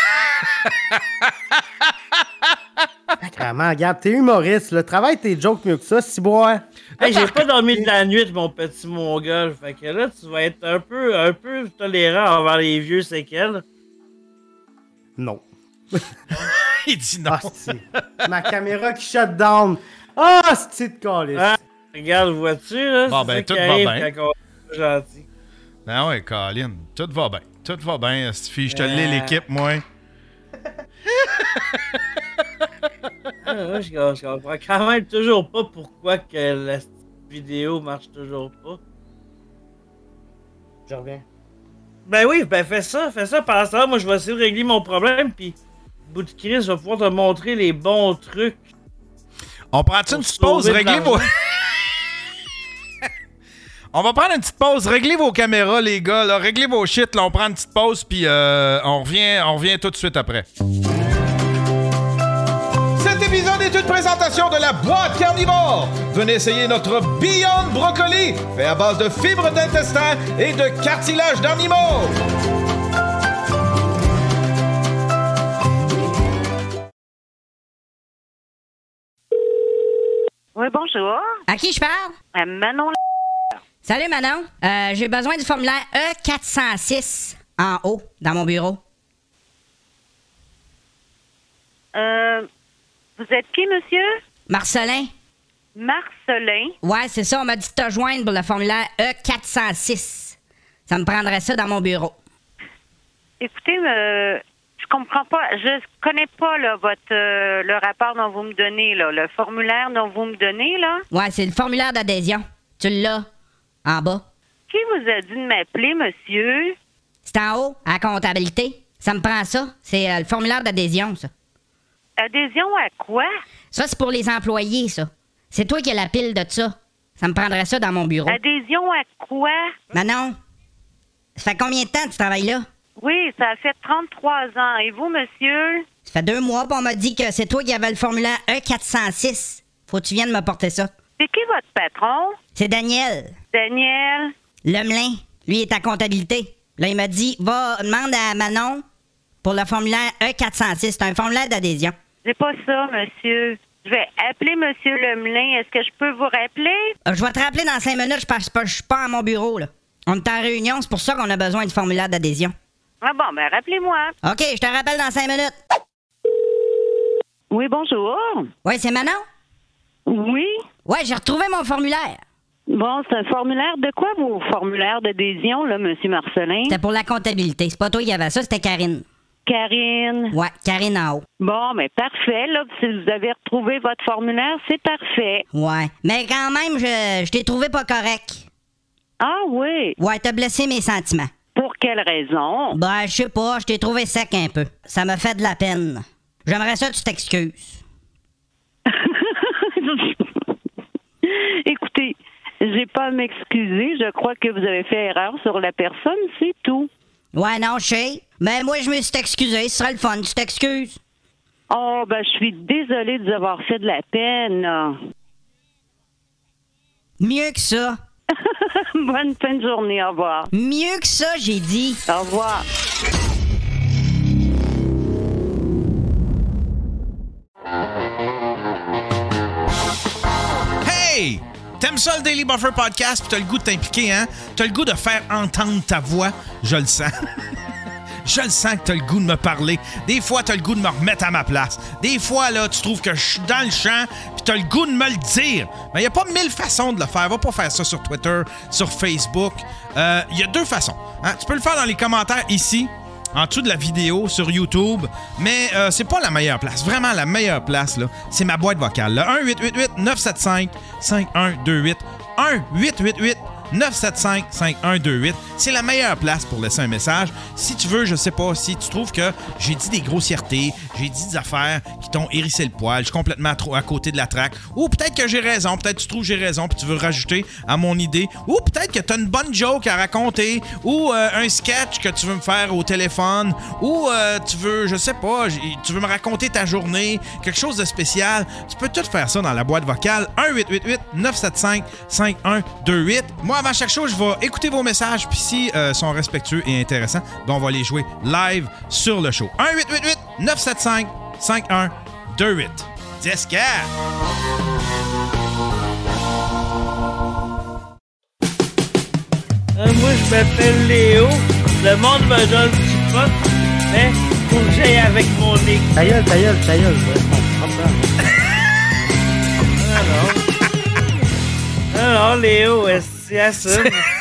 Vraiment, Gab, t'es humoriste, là. Travaille tes jokes mieux que ça, si bois. Hey, j'ai pas dormi de la nuit, mon petit mongol. Fait que là, tu vas être un peu tolérant envers les vieux séquelles. Non. Il dit non. Ma caméra qui shut down. Ah, c'est de calice. Ah, regarde, vois-tu, là? Bon, ben, tout va bien. Quand on est gentil. Ben ouais, Colin, tout va bien. Tout va bien, Stifi. Je te l'ai l'équipe, moi. Je comprends quand même toujours pas pourquoi que la vidéo marche toujours pas. Je reviens. Ben oui, ben fais ça. Pendant ce temps, moi je vais essayer de régler mon problème, puis au bout de Chris, je vais pouvoir te montrer les bons trucs. On prend-tu une petite pause? Réglez vos... On va prendre une petite pause. Réglez vos caméras, les gars. Là. Réglez vos shit. Là. On prend une petite pause, puis on revient tout de suite après. Cet épisode est une présentation de la boîte carnivore. Venez essayer notre Beyond Brocoli, fait à base de fibres d'intestin et de cartilage d'animaux. Oui, bonjour. À qui je parle? Manon. Salut Manon. J'ai besoin du formulaire E406 en haut, dans mon bureau. Vous êtes qui, monsieur? Marcelin. Marcelin? Ouais, c'est ça. On m'a dit de te joindre pour le formulaire E406. Ça me prendrait ça dans mon bureau. Écoutez, je comprends pas. Je connais pas là, le rapport dont vous me donnez, là, le formulaire dont vous me donnez, là. Ouais, c'est le formulaire d'adhésion. Tu l'as, en bas. Qui vous a dit de m'appeler, monsieur? C'est en haut, à la comptabilité. Ça me prend ça. C'est le formulaire d'adhésion, ça. Adhésion à quoi? Ça, c'est pour les employés, ça. C'est toi qui as la pile de ça. Ça me prendrait ça dans mon bureau. Adhésion à quoi? Manon, ça fait combien de temps que tu travailles là? Oui, ça fait 33 ans. Et vous, monsieur? Ça fait 2 mois, puis on m'a dit que c'est toi qui avais le formulaire E406. Faut que tu viennes me porter ça. C'est qui votre patron? C'est Daniel. Daniel? Lemelin. Lui, il est à comptabilité. Là, il m'a dit, demande à Manon pour le formulaire E406. C'est un formulaire d'adhésion. C'est pas ça, monsieur. Je vais appeler monsieur Lemelin. Est-ce que je peux vous rappeler? Je vais te rappeler dans 5 minutes. Je suis pas à mon bureau, là. On est en réunion. C'est pour ça qu'on a besoin du formulaire d'adhésion. Ah bon, ben rappelez-moi. OK, je te rappelle dans 5 minutes. Oui, bonjour. Oui, c'est Manon? Oui. Ouais, j'ai retrouvé mon formulaire. Bon, c'est un formulaire de quoi, vos formulaires d'adhésion, là, monsieur Marcelin? C'était pour la comptabilité. C'est pas toi qui avais ça, c'était Karine. Karine. Ouais, Karine en haut. Bon, mais parfait, là. Si vous avez retrouvé votre formulaire, c'est parfait. Ouais. Mais quand même, je t'ai trouvé pas correct. Ah oui? Ouais, t'as blessé mes sentiments. Pour quelle raison? Ben, je sais pas, je t'ai trouvé sec un peu. Ça m'a fait de la peine. J'aimerais ça que tu t'excuses. Écoutez, j'ai pas à m'excuser. Je crois que vous avez fait erreur sur la personne, c'est tout. Ouais, non, je sais. Mais moi, je me suis excusé. Ce serait le fun. Tu t'excuses? Oh, ben, je suis désolée de vous avoir fait de la peine, là. Mieux que ça. Bonne fin de journée. Au revoir. Mieux que ça, j'ai dit. Au revoir. Hey! T'aimes ça le Daily Buffer Podcast pis t'as le goût de t'impliquer, hein? T'as le goût de faire entendre ta voix? Je le sens. Je le sens que t'as le goût de me parler. Des fois, t'as le goût de me remettre à ma place. Des fois, là, tu trouves que je suis dans le champ pis t'as le goût de me le dire. Mais y a pas 1000 façons de le faire. Va pas faire ça sur Twitter, sur Facebook. Y a 2 façons. Hein? Tu peux le faire dans les commentaires ici, en dessous de la vidéo sur YouTube, mais c'est pas la meilleure place. Vraiment, la meilleure place, là, c'est ma boîte vocale. 1-888-975-5128. 1-888-975-5128. C'est la meilleure place pour laisser un message. Si tu veux, je sais pas, si tu trouves que j'ai dit des grossièretés, j'ai dit des affaires qui t'ont hérissé le poil, je suis complètement trop à côté de la traque, ou peut-être que j'ai raison, peut-être que tu trouves que j'ai raison puis tu veux rajouter à mon idée, ou peut-être que tu as une bonne joke à raconter, ou un sketch que tu veux me faire au téléphone, ou tu veux, je sais pas, tu veux me raconter ta journée, quelque chose de spécial, tu peux tout faire ça dans la boîte vocale. 1-888-975-5128. Moi, avant chaque chose, je vais écouter vos messages, puis si sont respectueux et intéressants, ben on va les jouer live sur le show. 1-888-975-5128. 10-4! Moi, je m'appelle Léo. Le monde me donne du pot, mais faut que j'aille avec mon équipe. Ta gueule, je vais Non, Léo, c'est à ça.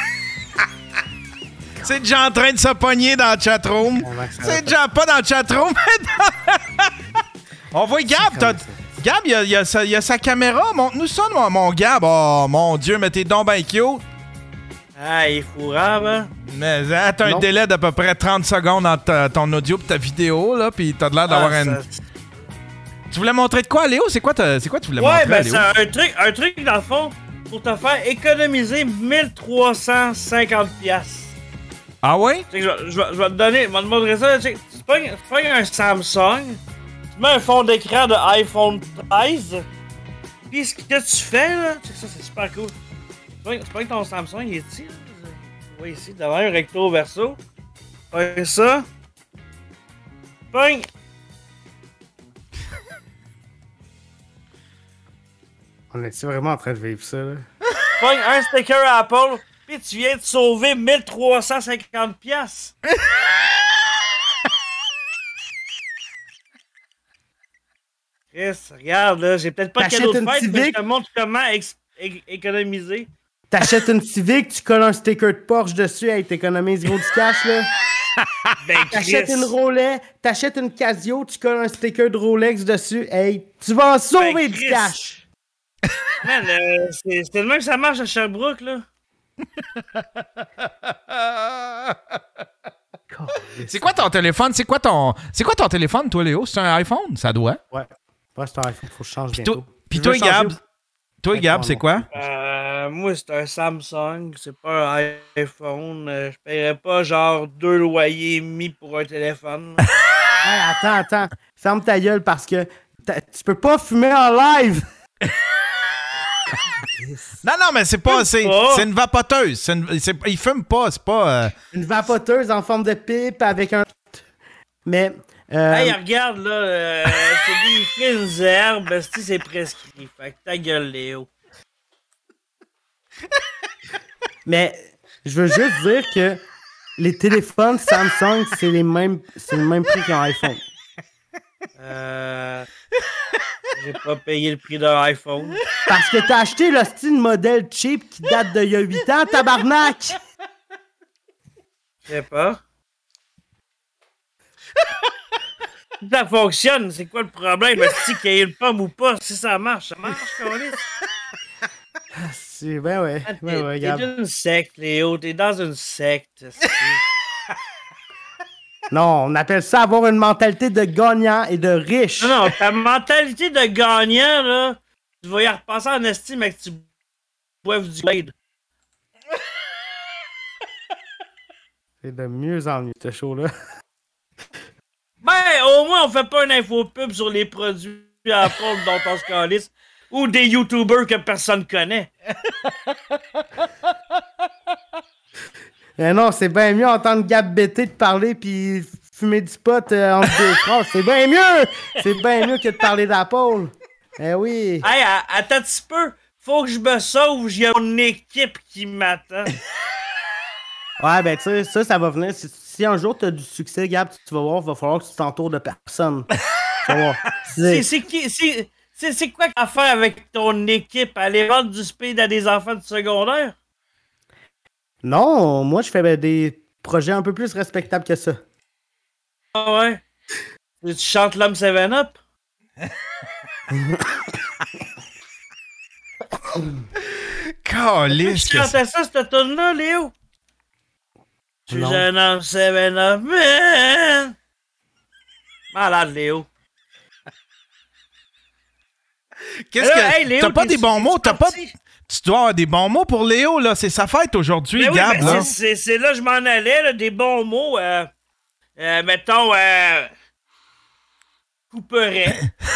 C'est déjà en train de se pogner dans le chatroom. C'est déjà pas dans le chatroom, mais dans... On voit Gab, Gab, il y a sa caméra. Montre-nous ça, mon Gab. Oh, mon Dieu, mais t'es donc ben cute. Ah, il est fourrable, hein? Mais t'as un délai d'à peu près 30 secondes entre ton audio et ta vidéo, là, pis t'as l'air d'avoir Tu voulais montrer de quoi, Léo? C'est quoi tu voulais montrer, ben Léo? c'est un truc, dans le fond, pour te faire économiser 1350$. Ah ouais? Je vais te donner, je vais te montrer ça. Tu pognes un Samsung, tu mets un fond d'écran de iPhone 13, puis ce que tu fais, là, ça c'est super cool. Tu pognes ton Samsung, il est ici, là. Tu vois ici, devant un recto verso. Tu pognes ça. Pognes. On est-tu vraiment en train de vivre ça, là? Pognes un sticker Apple, puis tu viens de sauver 1350$. Chris, regarde, là, j'ai peut-être pas de cadeau de fête, mais je te montre comment économiser. T'achètes une Civic, tu colles un sticker de Porsche dessus, hey, t'économises gros du cash, là. Ben, t'achètes une Rolex, t'achètes une Casio, tu colles un sticker de Rolex dessus, hey, tu vas en sauver du cash. Man, c'est le même que ça marche à Sherbrooke, là. C'est quoi ton téléphone? C'est quoi ton téléphone, toi, Léo? C'est un iPhone? Ça doit. Ouais. Ouais, c'est un iPhone. Faut que je change bientôt. Puis toi, Gab? Toi, Gab, c'est quoi? Moi, c'est un Samsung. C'est pas un iPhone. Je paierais pas genre 2 loyers mis pour un téléphone. Hey, attends. Ferme ta gueule parce que tu peux pas fumer en live. Non, mais c'est pas. C'est une vapoteuse. Il fume pas, c'est pas. Une vapoteuse en forme de pipe avec un. Mais. Hey, regarde, là. C'est des fines herbes. C'est prescrit. Fait que ta gueule, Léo. Mais, je veux juste dire que les téléphones Samsung, c'est le même prix qu'un iPhone. J'ai pas payé le prix d'un iPhone. Parce que t'as acheté le style modèle cheap qui date d'il y a 8 ans, tabarnak! Je sais pas. Ça fonctionne, c'est quoi le problème? Si qu'il y ait une pomme ou pas, si ça marche, câlisse. Ben ouais. T'es d'une secte, Léo, t'es dans une secte. Non, on appelle ça avoir une mentalité de gagnant et de riche. Non, ta mentalité de gagnant, là, tu vas y repasser en estime avec que tu boives du Glade. C'est de mieux en mieux, ce show-là. Ben, au moins, on fait pas une infopub sur les produits Apple dont on se calisse ou des YouTubers que personne connaît. Non, c'est bien mieux entendre Gab Bété te parler puis fumer du pot entre deux phrases. C'est bien mieux! C'est bien mieux que de parler d'Apple. Eh oui. Hey, attends un petit peu. Faut que je me sauve, j'ai une équipe qui m'attend. Ouais, ben tu sais, ça va venir. Si un jour t'as du succès, Gab, tu vas voir, il va falloir que tu t'entoures de personne. Tu vas voir. C'est quoi à faire avec ton équipe? Aller vendre du speed à des enfants du secondaire? Non, moi je fais des projets un peu plus respectables que ça. Ah ouais? Tu chantes l'homme 7-Up? Calisse! Tu chantais ça, cette tune-là, Léo? Je suis un homme 7-Up, man! Malade, Léo. Qu'est-ce que... Hey, Léo, t'as pas des bons mots? T'as pas... Tu dois avoir des bons mots pour Léo, là. C'est sa fête aujourd'hui, ben Gab, oui, là. C'est là que je m'en allais, là, des bons mots. Mettons, couperet,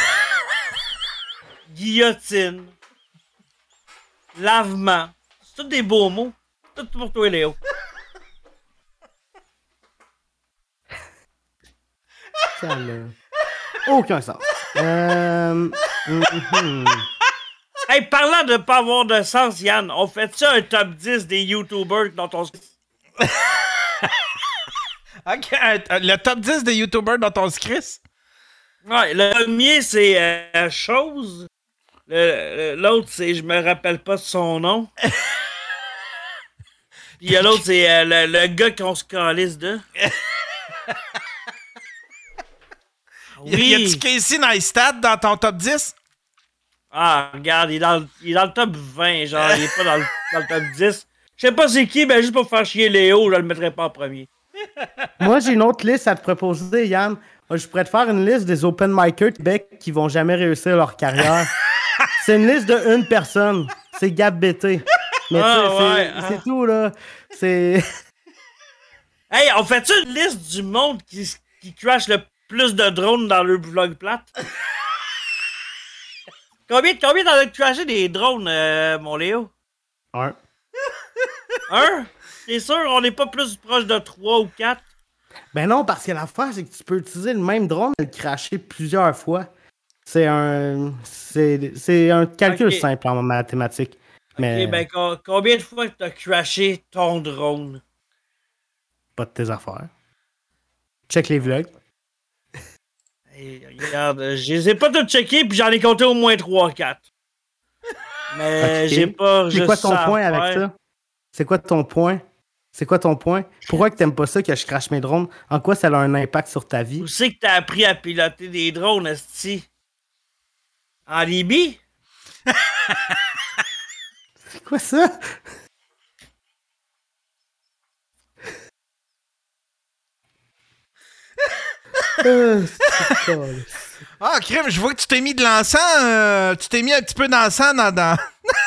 guillotine, lavement. C'est tous des beaux mots. Tout pour toi, Léo. Ça n'a aucun sens. Hey, parlant de pas avoir de sens, Yann, on fait ça un top 10 des YouTubers dont on se... OK, le top 10 des YouTubers dont on se crisse? Ouais, le premier, c'est Chose. L'autre, c'est je me rappelle pas de son nom. Puis l'autre, c'est le gars qu'on se calisse de. Oui. Y a-tu Casey Neistat dans ton top 10? Ah, regarde, il est dans le top 20, genre, il est pas dans le top 10. Je sais pas c'est qui, mais juste pour faire chier Léo, je le mettrais pas en premier. Moi, j'ai une autre liste à te proposer, Yann. Moi, je pourrais te faire une liste des open micers de Québec qui vont jamais réussir leur carrière. C'est une liste de une personne. C'est Gab BT. Mais c'est tout, là. C'est... Hey, on fait-tu une liste du monde qui crash le plus de drones dans le vlog plate? Combien t'en as crashé des drones, mon Léo? 1. 1? T'es sûr on n'est pas plus proche de 3 ou 4? Ben non, parce que l'affaire, c'est que tu peux utiliser le même drone et le crasher plusieurs fois. C'est un calcul simple en mathématiques. Mais... Ok, ben combien de fois t'as crashé ton drone? Pas de tes affaires. Check les vlogs. Hey, regarde, je les ai pas tous checkés, puis j'en ai compté au moins 3-4. Mais Okay. j'ai pas... C'est quoi ton point avec ça? C'est quoi ton point? C'est quoi ton point? Pourquoi que t'aimes pas ça que je crache mes drones? En quoi ça a un impact sur ta vie? Où c'est que t'as appris à piloter des drones, esti? En Libye? C'est quoi ça? Ah, crème, je vois que tu t'es mis de l'encens. Tu t'es mis un petit peu d'encens dans...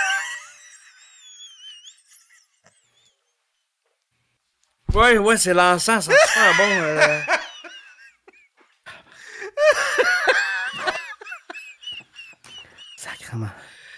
Ouais, c'est l'encens, ça super bon. Sacrement.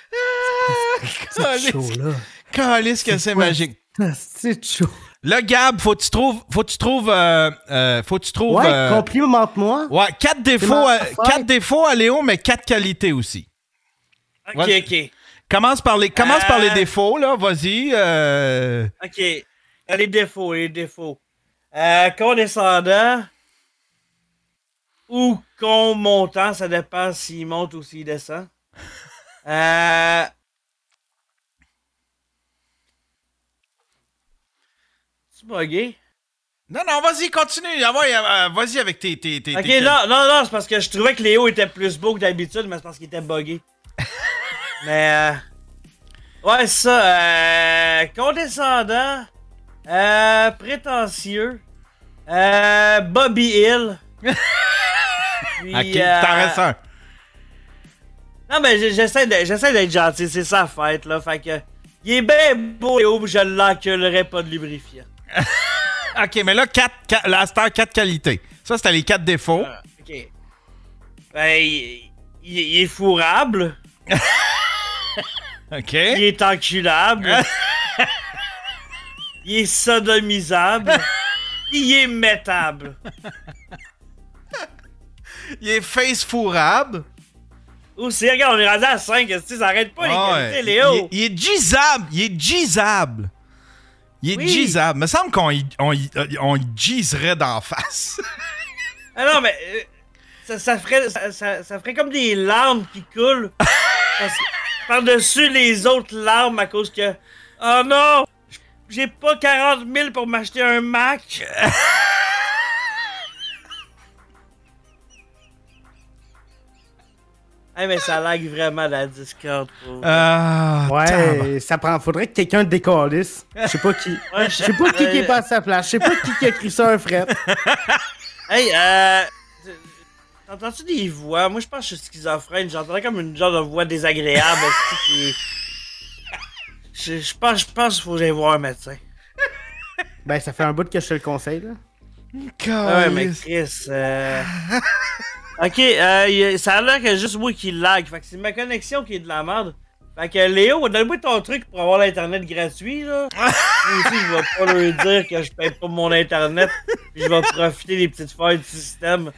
C'est chaud, là. Calisse que c'est magique. C'est chaud. Là, Gab, faut que tu trouves. Ouais, complimente-moi. Ouais, 4 défauts à Léo, mais 4 qualités aussi. Ok, ouais. ok. Commence par les défauts, là, vas-y. Ok. Les défauts. Condescendant ou montant, ça dépend s'il monte ou s'il descend. Tu bugué? Non, vas-y, continue. Vas-y avec tes... Ok, non, c'est parce que je trouvais que Léo était plus beau que d'habitude, mais c'est parce qu'il était bugué. Mais, ouais, ça, condescendant, prétentieux, Bobby Hill. Puis, ok, t'en restes un. Non, mais j'essaie d'être gentil, c'est sa fête, là, fait que, il est bien beau, Léo, je l'enculerai pas de lubrifiant. Ok, mais là, 4 qualités. Ça, c'était les 4 défauts. Ok. Ben, il est fourrable. Ok. Il est enculable. Il est sodomisable. Il est métable. Il est face fourrable. Aussi, regarde, on est rendu à 5. Ça arrête pas les qualités, Léo. Il est gisable. Il est gisable. Me semble qu'on y giserait d'en face. Ah non, mais ça ferait comme des larmes qui coulent par-dessus les autres larmes à cause que... Oh non! J'ai pas 40 000 pour m'acheter un Mac. Hey, mais ça lag vraiment la Discord. Ouais, faudrait que quelqu'un décalisse. Je sais pas qui. Je sais pas qui est pas à sa place. Je sais pas qui a écrit ça un fret. Hey, t'entends-tu des voix? Moi, je pense que je suis schizophrène. J'entendais comme une genre de voix désagréable. Je pense qu'il faut que j'aille voir un médecin. Ben, ça fait un bout que je te le conseille, là. Ouais, mais Chris, ok, ça a l'air que juste moi qui lag. Fait que c'est ma connexion qui est de la merde. Fait que Léo, donne-moi ton truc pour avoir l'internet gratuit, là. Moi aussi, je vais pas leur dire que je paye pas mon internet. Puis je vais profiter des petites failles du système.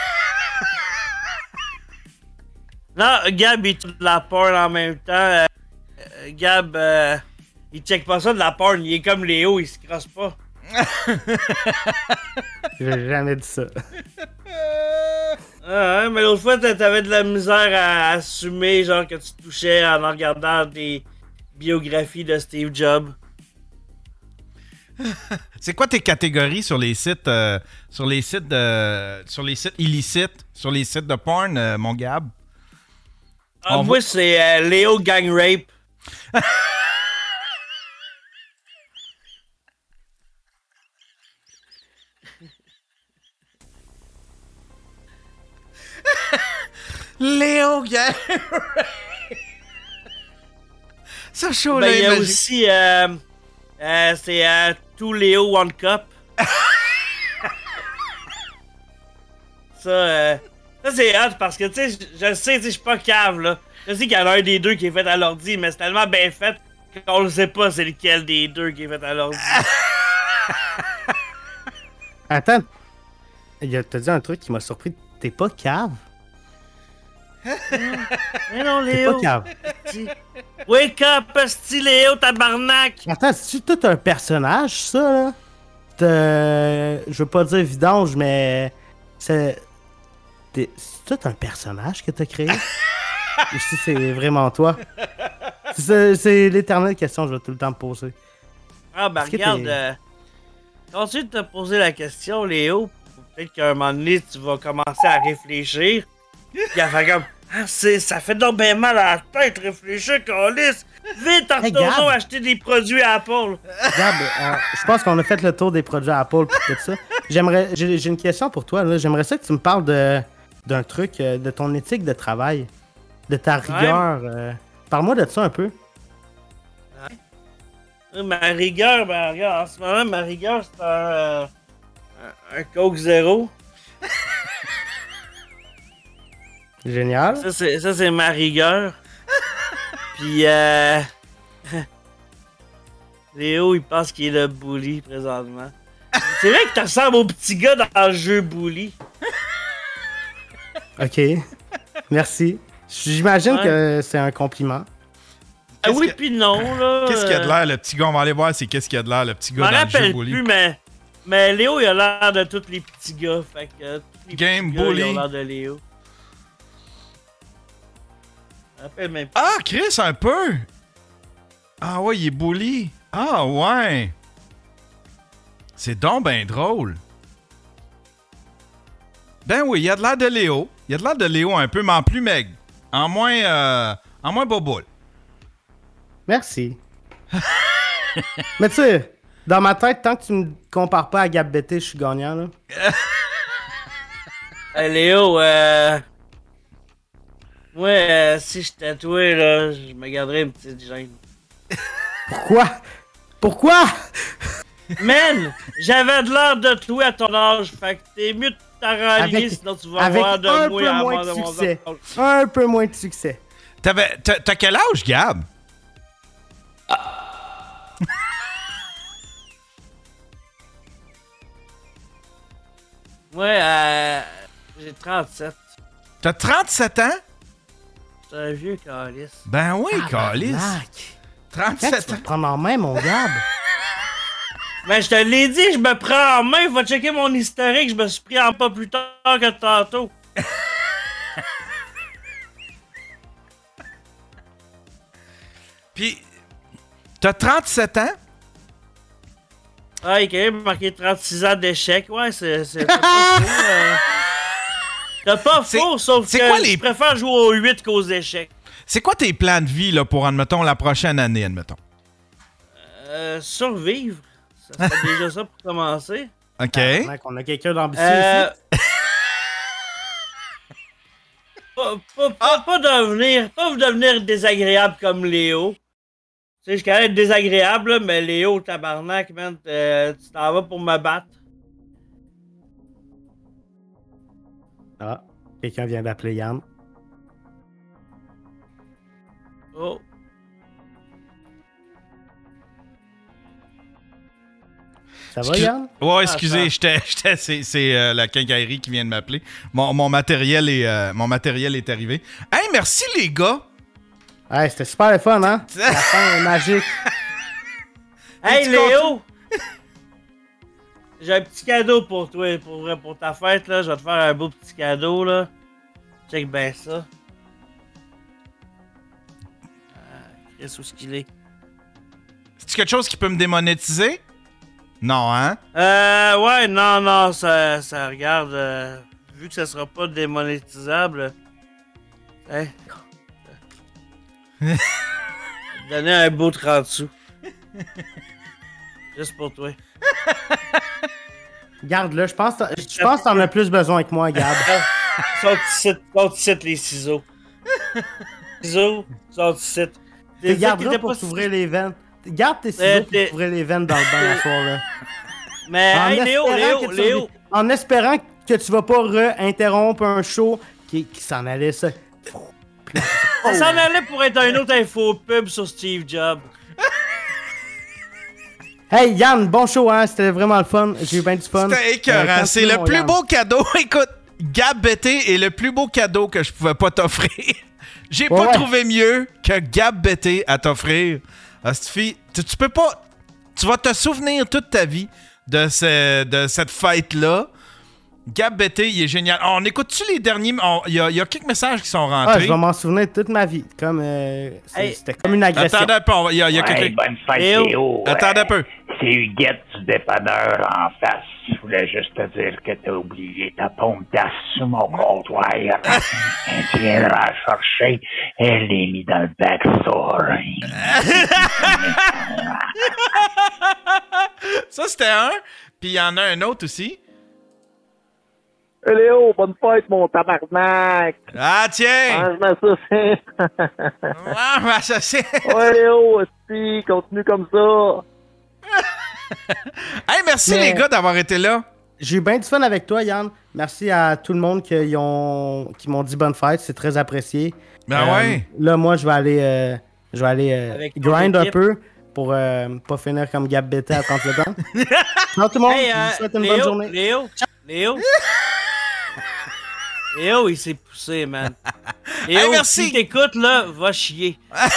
Non, Gab, il trouve de la porn en même temps. Gab, il check pas ça de la porn. Il est comme Léo, il se crosse pas. J'ai jamais dit ça. Ah, mais l'autre fois, t'avais de la misère à assumer, genre, que tu te touchais en regardant des biographies de Steve Jobs. C'est quoi tes catégories sur les sites illicites, sur les sites de porn, mon Gab? Moi, c'est Léo Gang Rape. Léo Gang Ça chaud là. Il y a aussi c'est Tout Léo One Cup. Ça c'est hot parce que, tu sais, je sais, je suis pas cave, là. Je sais qu'il y en a un des deux qui est fait à l'ordi, mais c'est tellement bien fait qu'on ne sait pas c'est lequel des deux qui est fait à l'ordi. Attends. T'as dit un truc qui m'a surpris. T'es pas cave? Mais non, T'es Léo. pas cave. Wake up, asti Léo, tabarnak! Attends, c'est-tu tout un personnage, ça, là? Je veux pas dire vidange, mais... C'est tout un personnage que t'as créé? Ou si c'est vraiment toi? C'est l'éternelle question que je vais tout le temps me poser. Ah, ben regarde, continue de te poser la question, Léo. Peut-être qu'à un moment donné, tu vas commencer à réfléchir. Puis à faire comme, ça fait donc bien mal à la tête, réfléchir, câlisse. Vite, retournons acheter des produits à Apple. Gab, je pense qu'on a fait le tour des produits Apple et tout ça. J'ai une question pour toi, là. J'aimerais ça que tu me parles d'un truc, de ton éthique de travail, de ta rigueur. Parle-moi de ça un peu. Ma rigueur, ben regarde, en ce moment, ma rigueur, c'est un Coke Zéro. Génial. Ça, c'est ma rigueur. Puis, Léo, il pense qu'il est le bully présentement. C'est vrai que tu ressembles au petit gars dans le jeu bully. Ok. Merci. J'imagine que c'est un compliment. Oui, puis non, là. Qu'est-ce qu'il y a de l'air, le petit gars? On va aller voir c'est qu'est-ce qu'il y a de l'air, le petit gars dans le jeu bully. Je me rappelle plus, mais Léo, il a l'air de tous les petits gars. Fait que tous les Game petits gars, bully. ils ont l'air de Léo. Même Ah, Chris, un peu! Ah ouais, il est bully. Ah ouais! C'est donc ben drôle. Ben oui, il y a de l'air de Léo. Il y a de l'air de Léo un peu, mais en plus maigre. En moins boboule. Merci. Mais tu sais, dans ma tête, tant que tu me compares pas à Gab Bété, je suis gagnant, là. Léo, moi, si je tatouais, là, je me garderais une petite gêne. Pourquoi? Man, j'avais de l'air de toi à ton âge, fait que t'es mieux de t'arranger, sinon tu vas avoir de moi à avoir de mon âge. Un peu moins de succès. T'as quel âge, Gab? Ouais, j'ai 37. T'as 37 ans? C'est un vieux calice. Ben oui, calice. 37 ans. Tu vas te prendre en main, mon Gab. Ben, je te l'ai dit, je me prends en main. Va checker mon historique. Je me suis pris en pas plus tard que tantôt. Puis, t'as 37 ans? Ah, il a quand même marqué 36 ans d'échec. Ouais, c'est pas faux. T'as pas faux, sauf que je préfère jouer aux 8 qu'aux échecs. C'est quoi tes plans de vie là, pour, admettons, la prochaine année, admettons? Survivre. Ça serait déjà ça pour commencer. OK. On a quelqu'un d'ambitieux ici. Pas devenir désagréable comme Léo. Tu sais, je suis quand même désagréable, là, mais Léo, tabarnak, man, tu t'en vas pour me battre. Ah, quelqu'un vient d'appeler Yann. Oh. Ça va, Yann? Ouais, excusez, c'est la quincaillerie qui vient de m'appeler. Mon matériel est arrivé. Hey, merci les gars! Hey, c'était super le fun, hein? La fin est magique. Hey, Léo! J'ai un petit cadeau pour toi, pour ta fête, là. Je vais te faire un beau petit cadeau, là. Check bien ça. Qu'est-ce où ce qu'il est? C'est quelque chose qui peut me démonétiser? Non, hein? Ouais, non, ça regarde. Vu que ça sera pas démonétisable. Hein? Donner un beau 30 sous. Juste pour toi. Garde là, je pense que t'en as plus besoin que moi, Gab. Sont ici les ciseaux. Ciseaux, sont ici. Garde là pour t'ouvrir les veines. Garde tes ciseaux pour t'ouvrir les veines dans le bain la soir là. Mais hey, Léo. En espérant que tu vas pas interrompre un show qui s'en allait ça. Ça s'en allait pour être un autre info pub sur Steve Jobs. Hey Yann, bon show, hein? C'était vraiment le fun. J'ai eu bien du fun. C'était écœurant. C'est le plus beau cadeau. Écoute, Gab Bété est le plus beau cadeau que je pouvais pas t'offrir. J'ai pas trouvé mieux que Gab Bété à t'offrir. Astifi, tu peux pas... Tu vas te souvenir toute ta vie de cette fête-là. Gab Bété, il est génial. On écoute-tu les derniers... Il y a quelques messages qui sont rentrés. Je vais m'en souvenir toute ma vie. Comme c'était comme une agression. Attendez un peu. Il y a quelqu'un... Bonne fête, Léo. Attendez un peu. C'est Huguette du dépanneur en face. Je voulais juste te dire que t'as oublié ta pompe d'as sur mon comptoir. Tu viendras la chercher. Elle l'est mise dans le backstore. Ça, c'était un. Puis il y en a un autre aussi. Hey Léo, bonne fête, mon tabarnak! Ah, tiens! Mange ma saucisse! Ah, ma saucisse! Ouais, Léo, aussi, continue comme ça! Hey, merci les gars d'avoir été là! J'ai eu bien du fun avec toi, Yann. Merci à tout le monde qui m'ont dit bonne fête, c'est très apprécié. Ben ouais! Là, moi, je vais aller grind un peu pour pas finir comme Gab Bété à 37 ans. Ciao tout le monde, je vous souhaite une bonne journée. Léo, il s'est poussé, man. Léo, hey, merci. Si t'écoutes, là, va chier.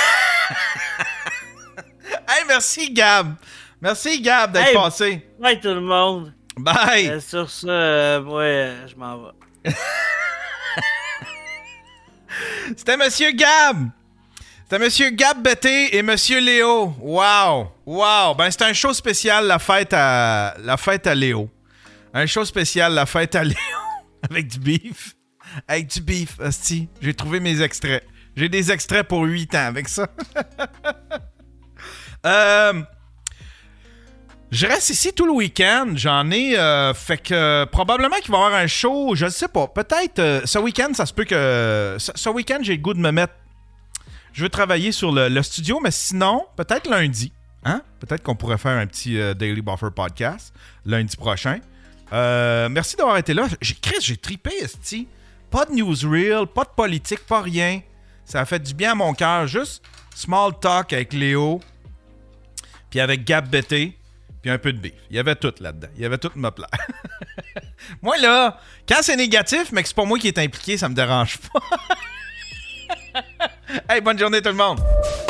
Hey, merci, Gab. Merci, Gab, d'être passé. Bye, tout le monde. Bye. Sur ça, moi, je m'en vais. C'était Monsieur Gab. C'était Monsieur Gab Bété et Monsieur Léo. Wow. Ben, c'est un show spécial, la fête à Léo. Un show spécial, la fête à Léo. Avec du beef. Avec du beef, hostie. J'ai trouvé mes extraits. J'ai des extraits pour 8 ans avec ça. Je reste ici tout le week-end. J'en ai... fait que probablement qu'il va y avoir un show. Je ne sais pas. Peut-être ce week-end, ça se peut que... Ce week-end, j'ai le goût de me mettre... Je veux travailler sur le studio, mais sinon, peut-être lundi. Hein? Peut-être qu'on pourrait faire un petit Daily Buffer podcast lundi prochain. Merci d'avoir été là. J'ai trippé, esti. Pas de newsreel, pas de politique, pas rien. Ça a fait du bien à mon cœur. Juste small talk avec Léo, puis avec Gab Bété, puis un peu de beef. Il y avait tout là-dedans. Il y avait tout me plaire. Moi, là, quand c'est négatif, mais que c'est pas moi qui est impliqué, ça me dérange pas. Hey, bonne journée tout le monde!